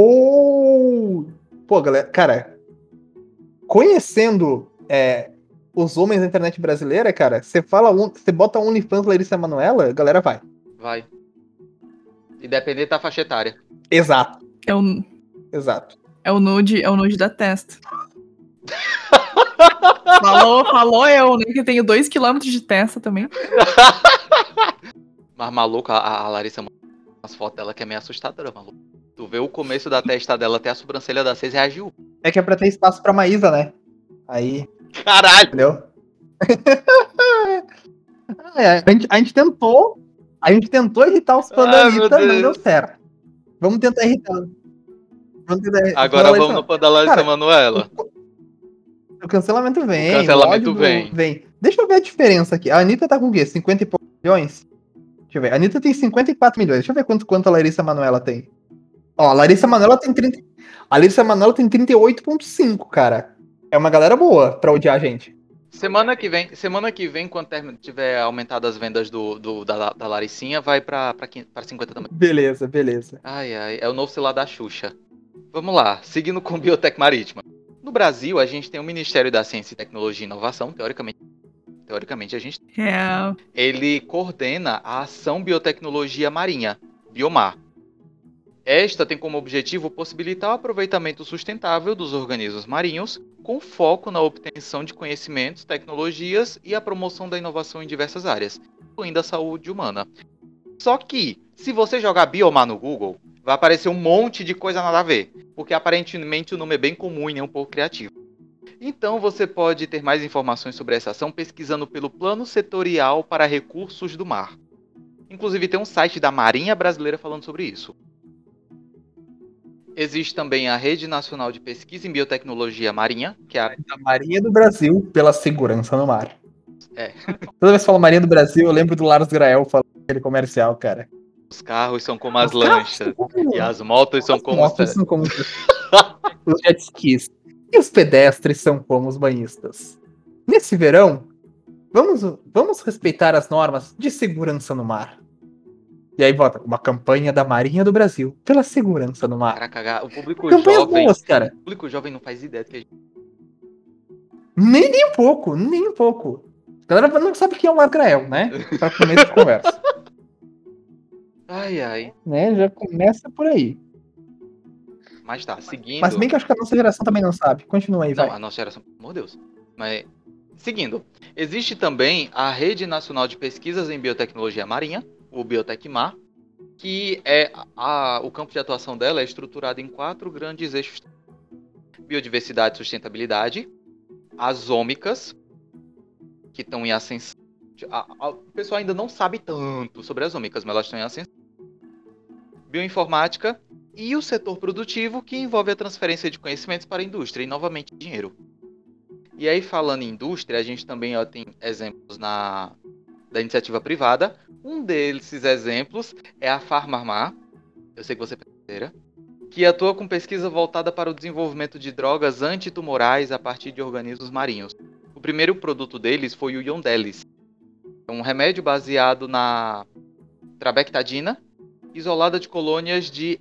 Pô, galera, cara, conhecendo os homens da internet brasileira, cara, você bota OnlyFans Larissa Manoela, a galera vai. Vai. Independente da faixa etária. Exato, É o, exato. é o nude da testa. falou eu, né? Que eu tenho 2 km de testa também. Mas maluco, a Larissa, as fotos dela que é meio assustadora, maluco. Tu vê o começo da testa dela até a sobrancelha da 6 reagiu. É que é pra ter espaço pra Maísa, né? Aí, Caralho! entendeu? A gente tentou irritar os fãs da Ai, meu Anitta, não Deus. deu certo. Vamos tentar irritar. Agora vamos no fã da Larissa Cara, Manoela. O cancelamento vem. O cancelamento ódio vem. Deixa eu ver a diferença aqui. A Anitta tá com o quê? 50 e poucos milhões? Deixa eu ver. A Anitta tem 54 milhões. Deixa eu ver quanto a Larissa Manoela tem. Ó, a Larissa Manoela tem 30. A Larissa Manoela tem 38,5, cara. É uma galera boa pra odiar a gente. Semana que vem, quando tiver aumentado as vendas da Laricinha, vai pra 50 também. Beleza. Ai, é o novo celular da Xuxa. Vamos lá, seguindo com Biotec Marítima. No Brasil, a gente tem o Ministério da Ciência, Tecnologia e Inovação, teoricamente a gente. É. Ele coordena a Ação Biotecnologia Marinha, Biomar. Esta tem como objetivo possibilitar o aproveitamento sustentável dos organismos marinhos, com foco na obtenção de conhecimentos, tecnologias e a promoção da inovação em diversas áreas, incluindo a saúde humana. Só que, se você jogar Biomar no Google, vai aparecer um monte de coisa nada a ver, porque aparentemente o nome é bem comum e nem um pouco criativo. Então você pode ter mais informações sobre essa ação pesquisando pelo Plano Setorial para Recursos do Mar. Inclusive tem um site da Marinha Brasileira falando sobre isso. Existe também a Rede Nacional de Pesquisa em Biotecnologia Marinha, que é a... A Marinha do Brasil pela segurança no mar. É. Toda vez que falo Marinha do Brasil, eu lembro do Lars Grael falando aquele comercial, cara. Os carros são como as Os carros lanchas, são como- e as motos são As como... motos são como os jet skis. E os pedestres são como os banhistas. Nesse verão, vamos respeitar as normas de segurança no mar. E aí bota uma campanha da Marinha do Brasil pela segurança no mar. Caraca, o público Campanhas jovem... boas, cara. O público jovem não faz ideia do que a gente... Nem um pouco. A galera não sabe quem é o Lars Grael, né? Pra começo de conversa. Ai. Né? Já começa por aí. Mas tá, seguindo... Mas bem que eu acho que a nossa geração também não sabe. Continua aí, Não, vai. a nossa geração, pelo amor de Deus. Mas, seguindo, existe também a Rede Nacional de Pesquisas em Biotecnologia Marinha, o Biotecmar, que é o campo de atuação dela é estruturado em 4 grandes eixos: biodiversidade e sustentabilidade, as ômicas, que estão em ascensão. O pessoal ainda não sabe tanto sobre as ômicas, mas elas estão em ascensão. bioinformática e o setor produtivo, que envolve a transferência de conhecimentos para a indústria e, novamente, dinheiro. E aí, falando em indústria, a gente também tem exemplos da iniciativa privada. Um desses exemplos é a Farmamar, eu sei que você é brasileira, que atua com pesquisa voltada para o desenvolvimento de drogas antitumorais a partir de organismos marinhos. O primeiro produto deles foi o Yondelis, um remédio baseado na trabectadina, isolada de colônias de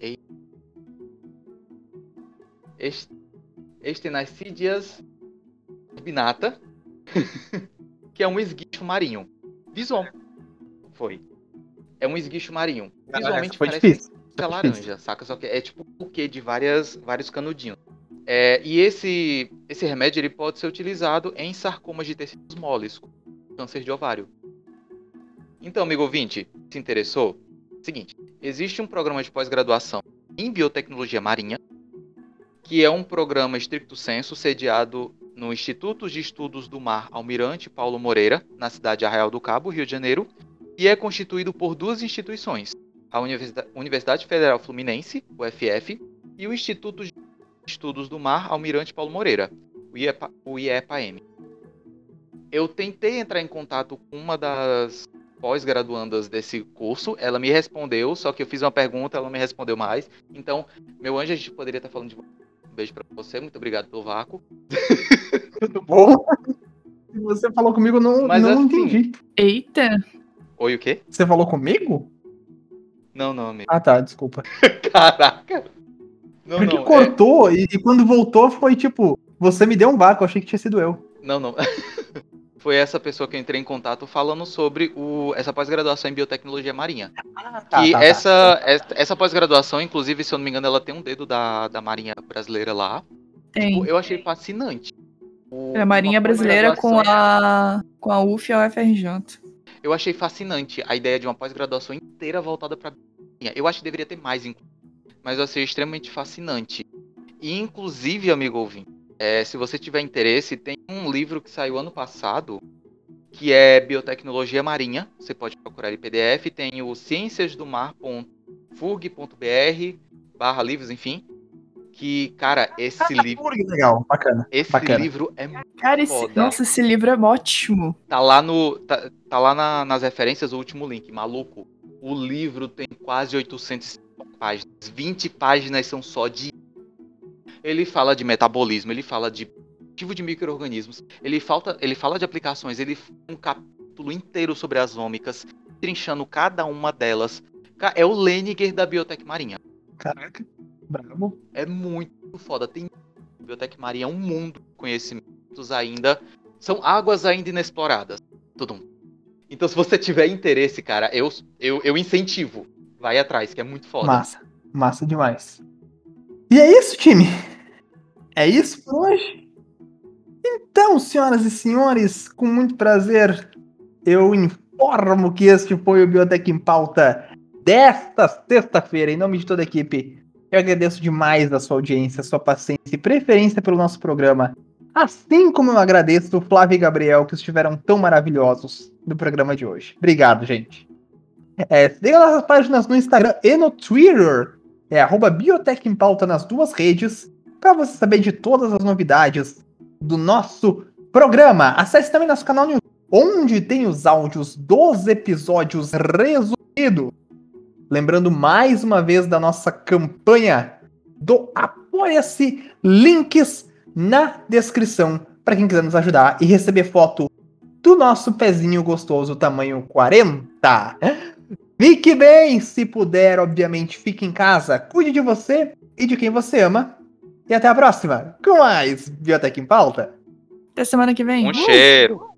Estenacídeas binata, que é um esguicho marinho. Visual. Foi. É um esguicho marinho. Visualmente foi parece difícil. a laranja, saca? Só que é tipo o quê de vários canudinhos. E esse remédio ele pode ser utilizado em sarcomas de tecidos moles, câncer de ovário. Então, amigo ouvinte, se interessou? Seguinte, existe um programa de pós-graduação em biotecnologia marinha, que é um programa stricto sensu sediado no Instituto de Estudos do Mar Almirante Paulo Moreira, na cidade de Arraial do Cabo, Rio de Janeiro, e é constituído por duas instituições, a Universidade Federal Fluminense, UFF, e o Instituto de Estudos do Mar Almirante Paulo Moreira, o IEPAM. Eu tentei entrar em contato com uma das pós-graduandas desse curso, ela me respondeu, só que eu fiz uma pergunta, ela não me respondeu mais. Então, meu anjo, a gente poderia estar falando de você. Um beijo pra você, muito obrigado pelo vácuo. Tudo bom? Você falou comigo, não assim, entendi. Eita! Oi, o quê? Você falou comigo? Não, amigo. Ah, tá, desculpa. Caraca! Porque cortou e quando voltou foi tipo, você me deu um vácuo, eu achei que tinha sido eu. Não. Foi essa pessoa que eu entrei em contato falando sobre essa pós-graduação em biotecnologia marinha. Essa pós-graduação, inclusive, se eu não me engano, ela tem um dedo da Marinha Brasileira lá. Tem. Tipo, eu achei fascinante. A Marinha Brasileira com a UF e a UFRJ. Eu achei fascinante a ideia de uma pós-graduação inteira voltada para a Marinha. Eu acho que deveria ter mais, mas eu achei extremamente fascinante. E, inclusive, amigo ouvinte, se você tiver interesse, tem um livro que saiu ano passado, que é Biotecnologia Marinha. Você pode procurar em PDF. Tem o cienciasdomar.furg.br/livros, enfim. Que, cara, esse livro... Legal, bacana. Esse bacana. livro é muito foda. Nossa, esse livro é ótimo. Tá lá, nas referências, o último link, maluco. O livro tem quase 800 páginas. 20 páginas são só de... Ele fala de metabolismo, ele fala de cultivo de micro-organismos, ele fala de aplicações, ele tem um capítulo inteiro sobre as ômicas, trinchando cada uma delas. É o Leniger da Biotec Marinha. Caraca, bravo. É muito foda. Tem Biotec Marinha, é um mundo de conhecimentos ainda. São águas ainda inexploradas. Então, se você tiver interesse, cara, eu incentivo. Vai atrás, que é muito foda. Massa demais. E é isso, time. É isso por hoje. Então, senhoras e senhores, com muito prazer, eu informo que este foi o Biotech em Pauta desta sexta-feira. Em nome de toda a equipe, eu agradeço demais a sua audiência, a sua paciência e preferência pelo nosso programa. Assim como eu agradeço o Flávio e Gabriel, que estiveram tão maravilhosos no programa de hoje. Obrigado, gente. Siga nossas páginas no Instagram e no Twitter. @Biotech em Pauta nas duas redes, para você saber de todas as novidades do nosso programa. Acesse também nosso canal no YouTube, onde tem os áudios dos episódios resumidos. Lembrando mais uma vez da nossa campanha do Apoia-se, links na descrição para quem quiser nos ajudar e receber foto do nosso pezinho gostoso tamanho 40. Fique bem, se puder, obviamente, fique em casa, cuide de você e de quem você ama. E até a próxima, com mais Biotech em Pauta. Até semana que vem. Um cheiro!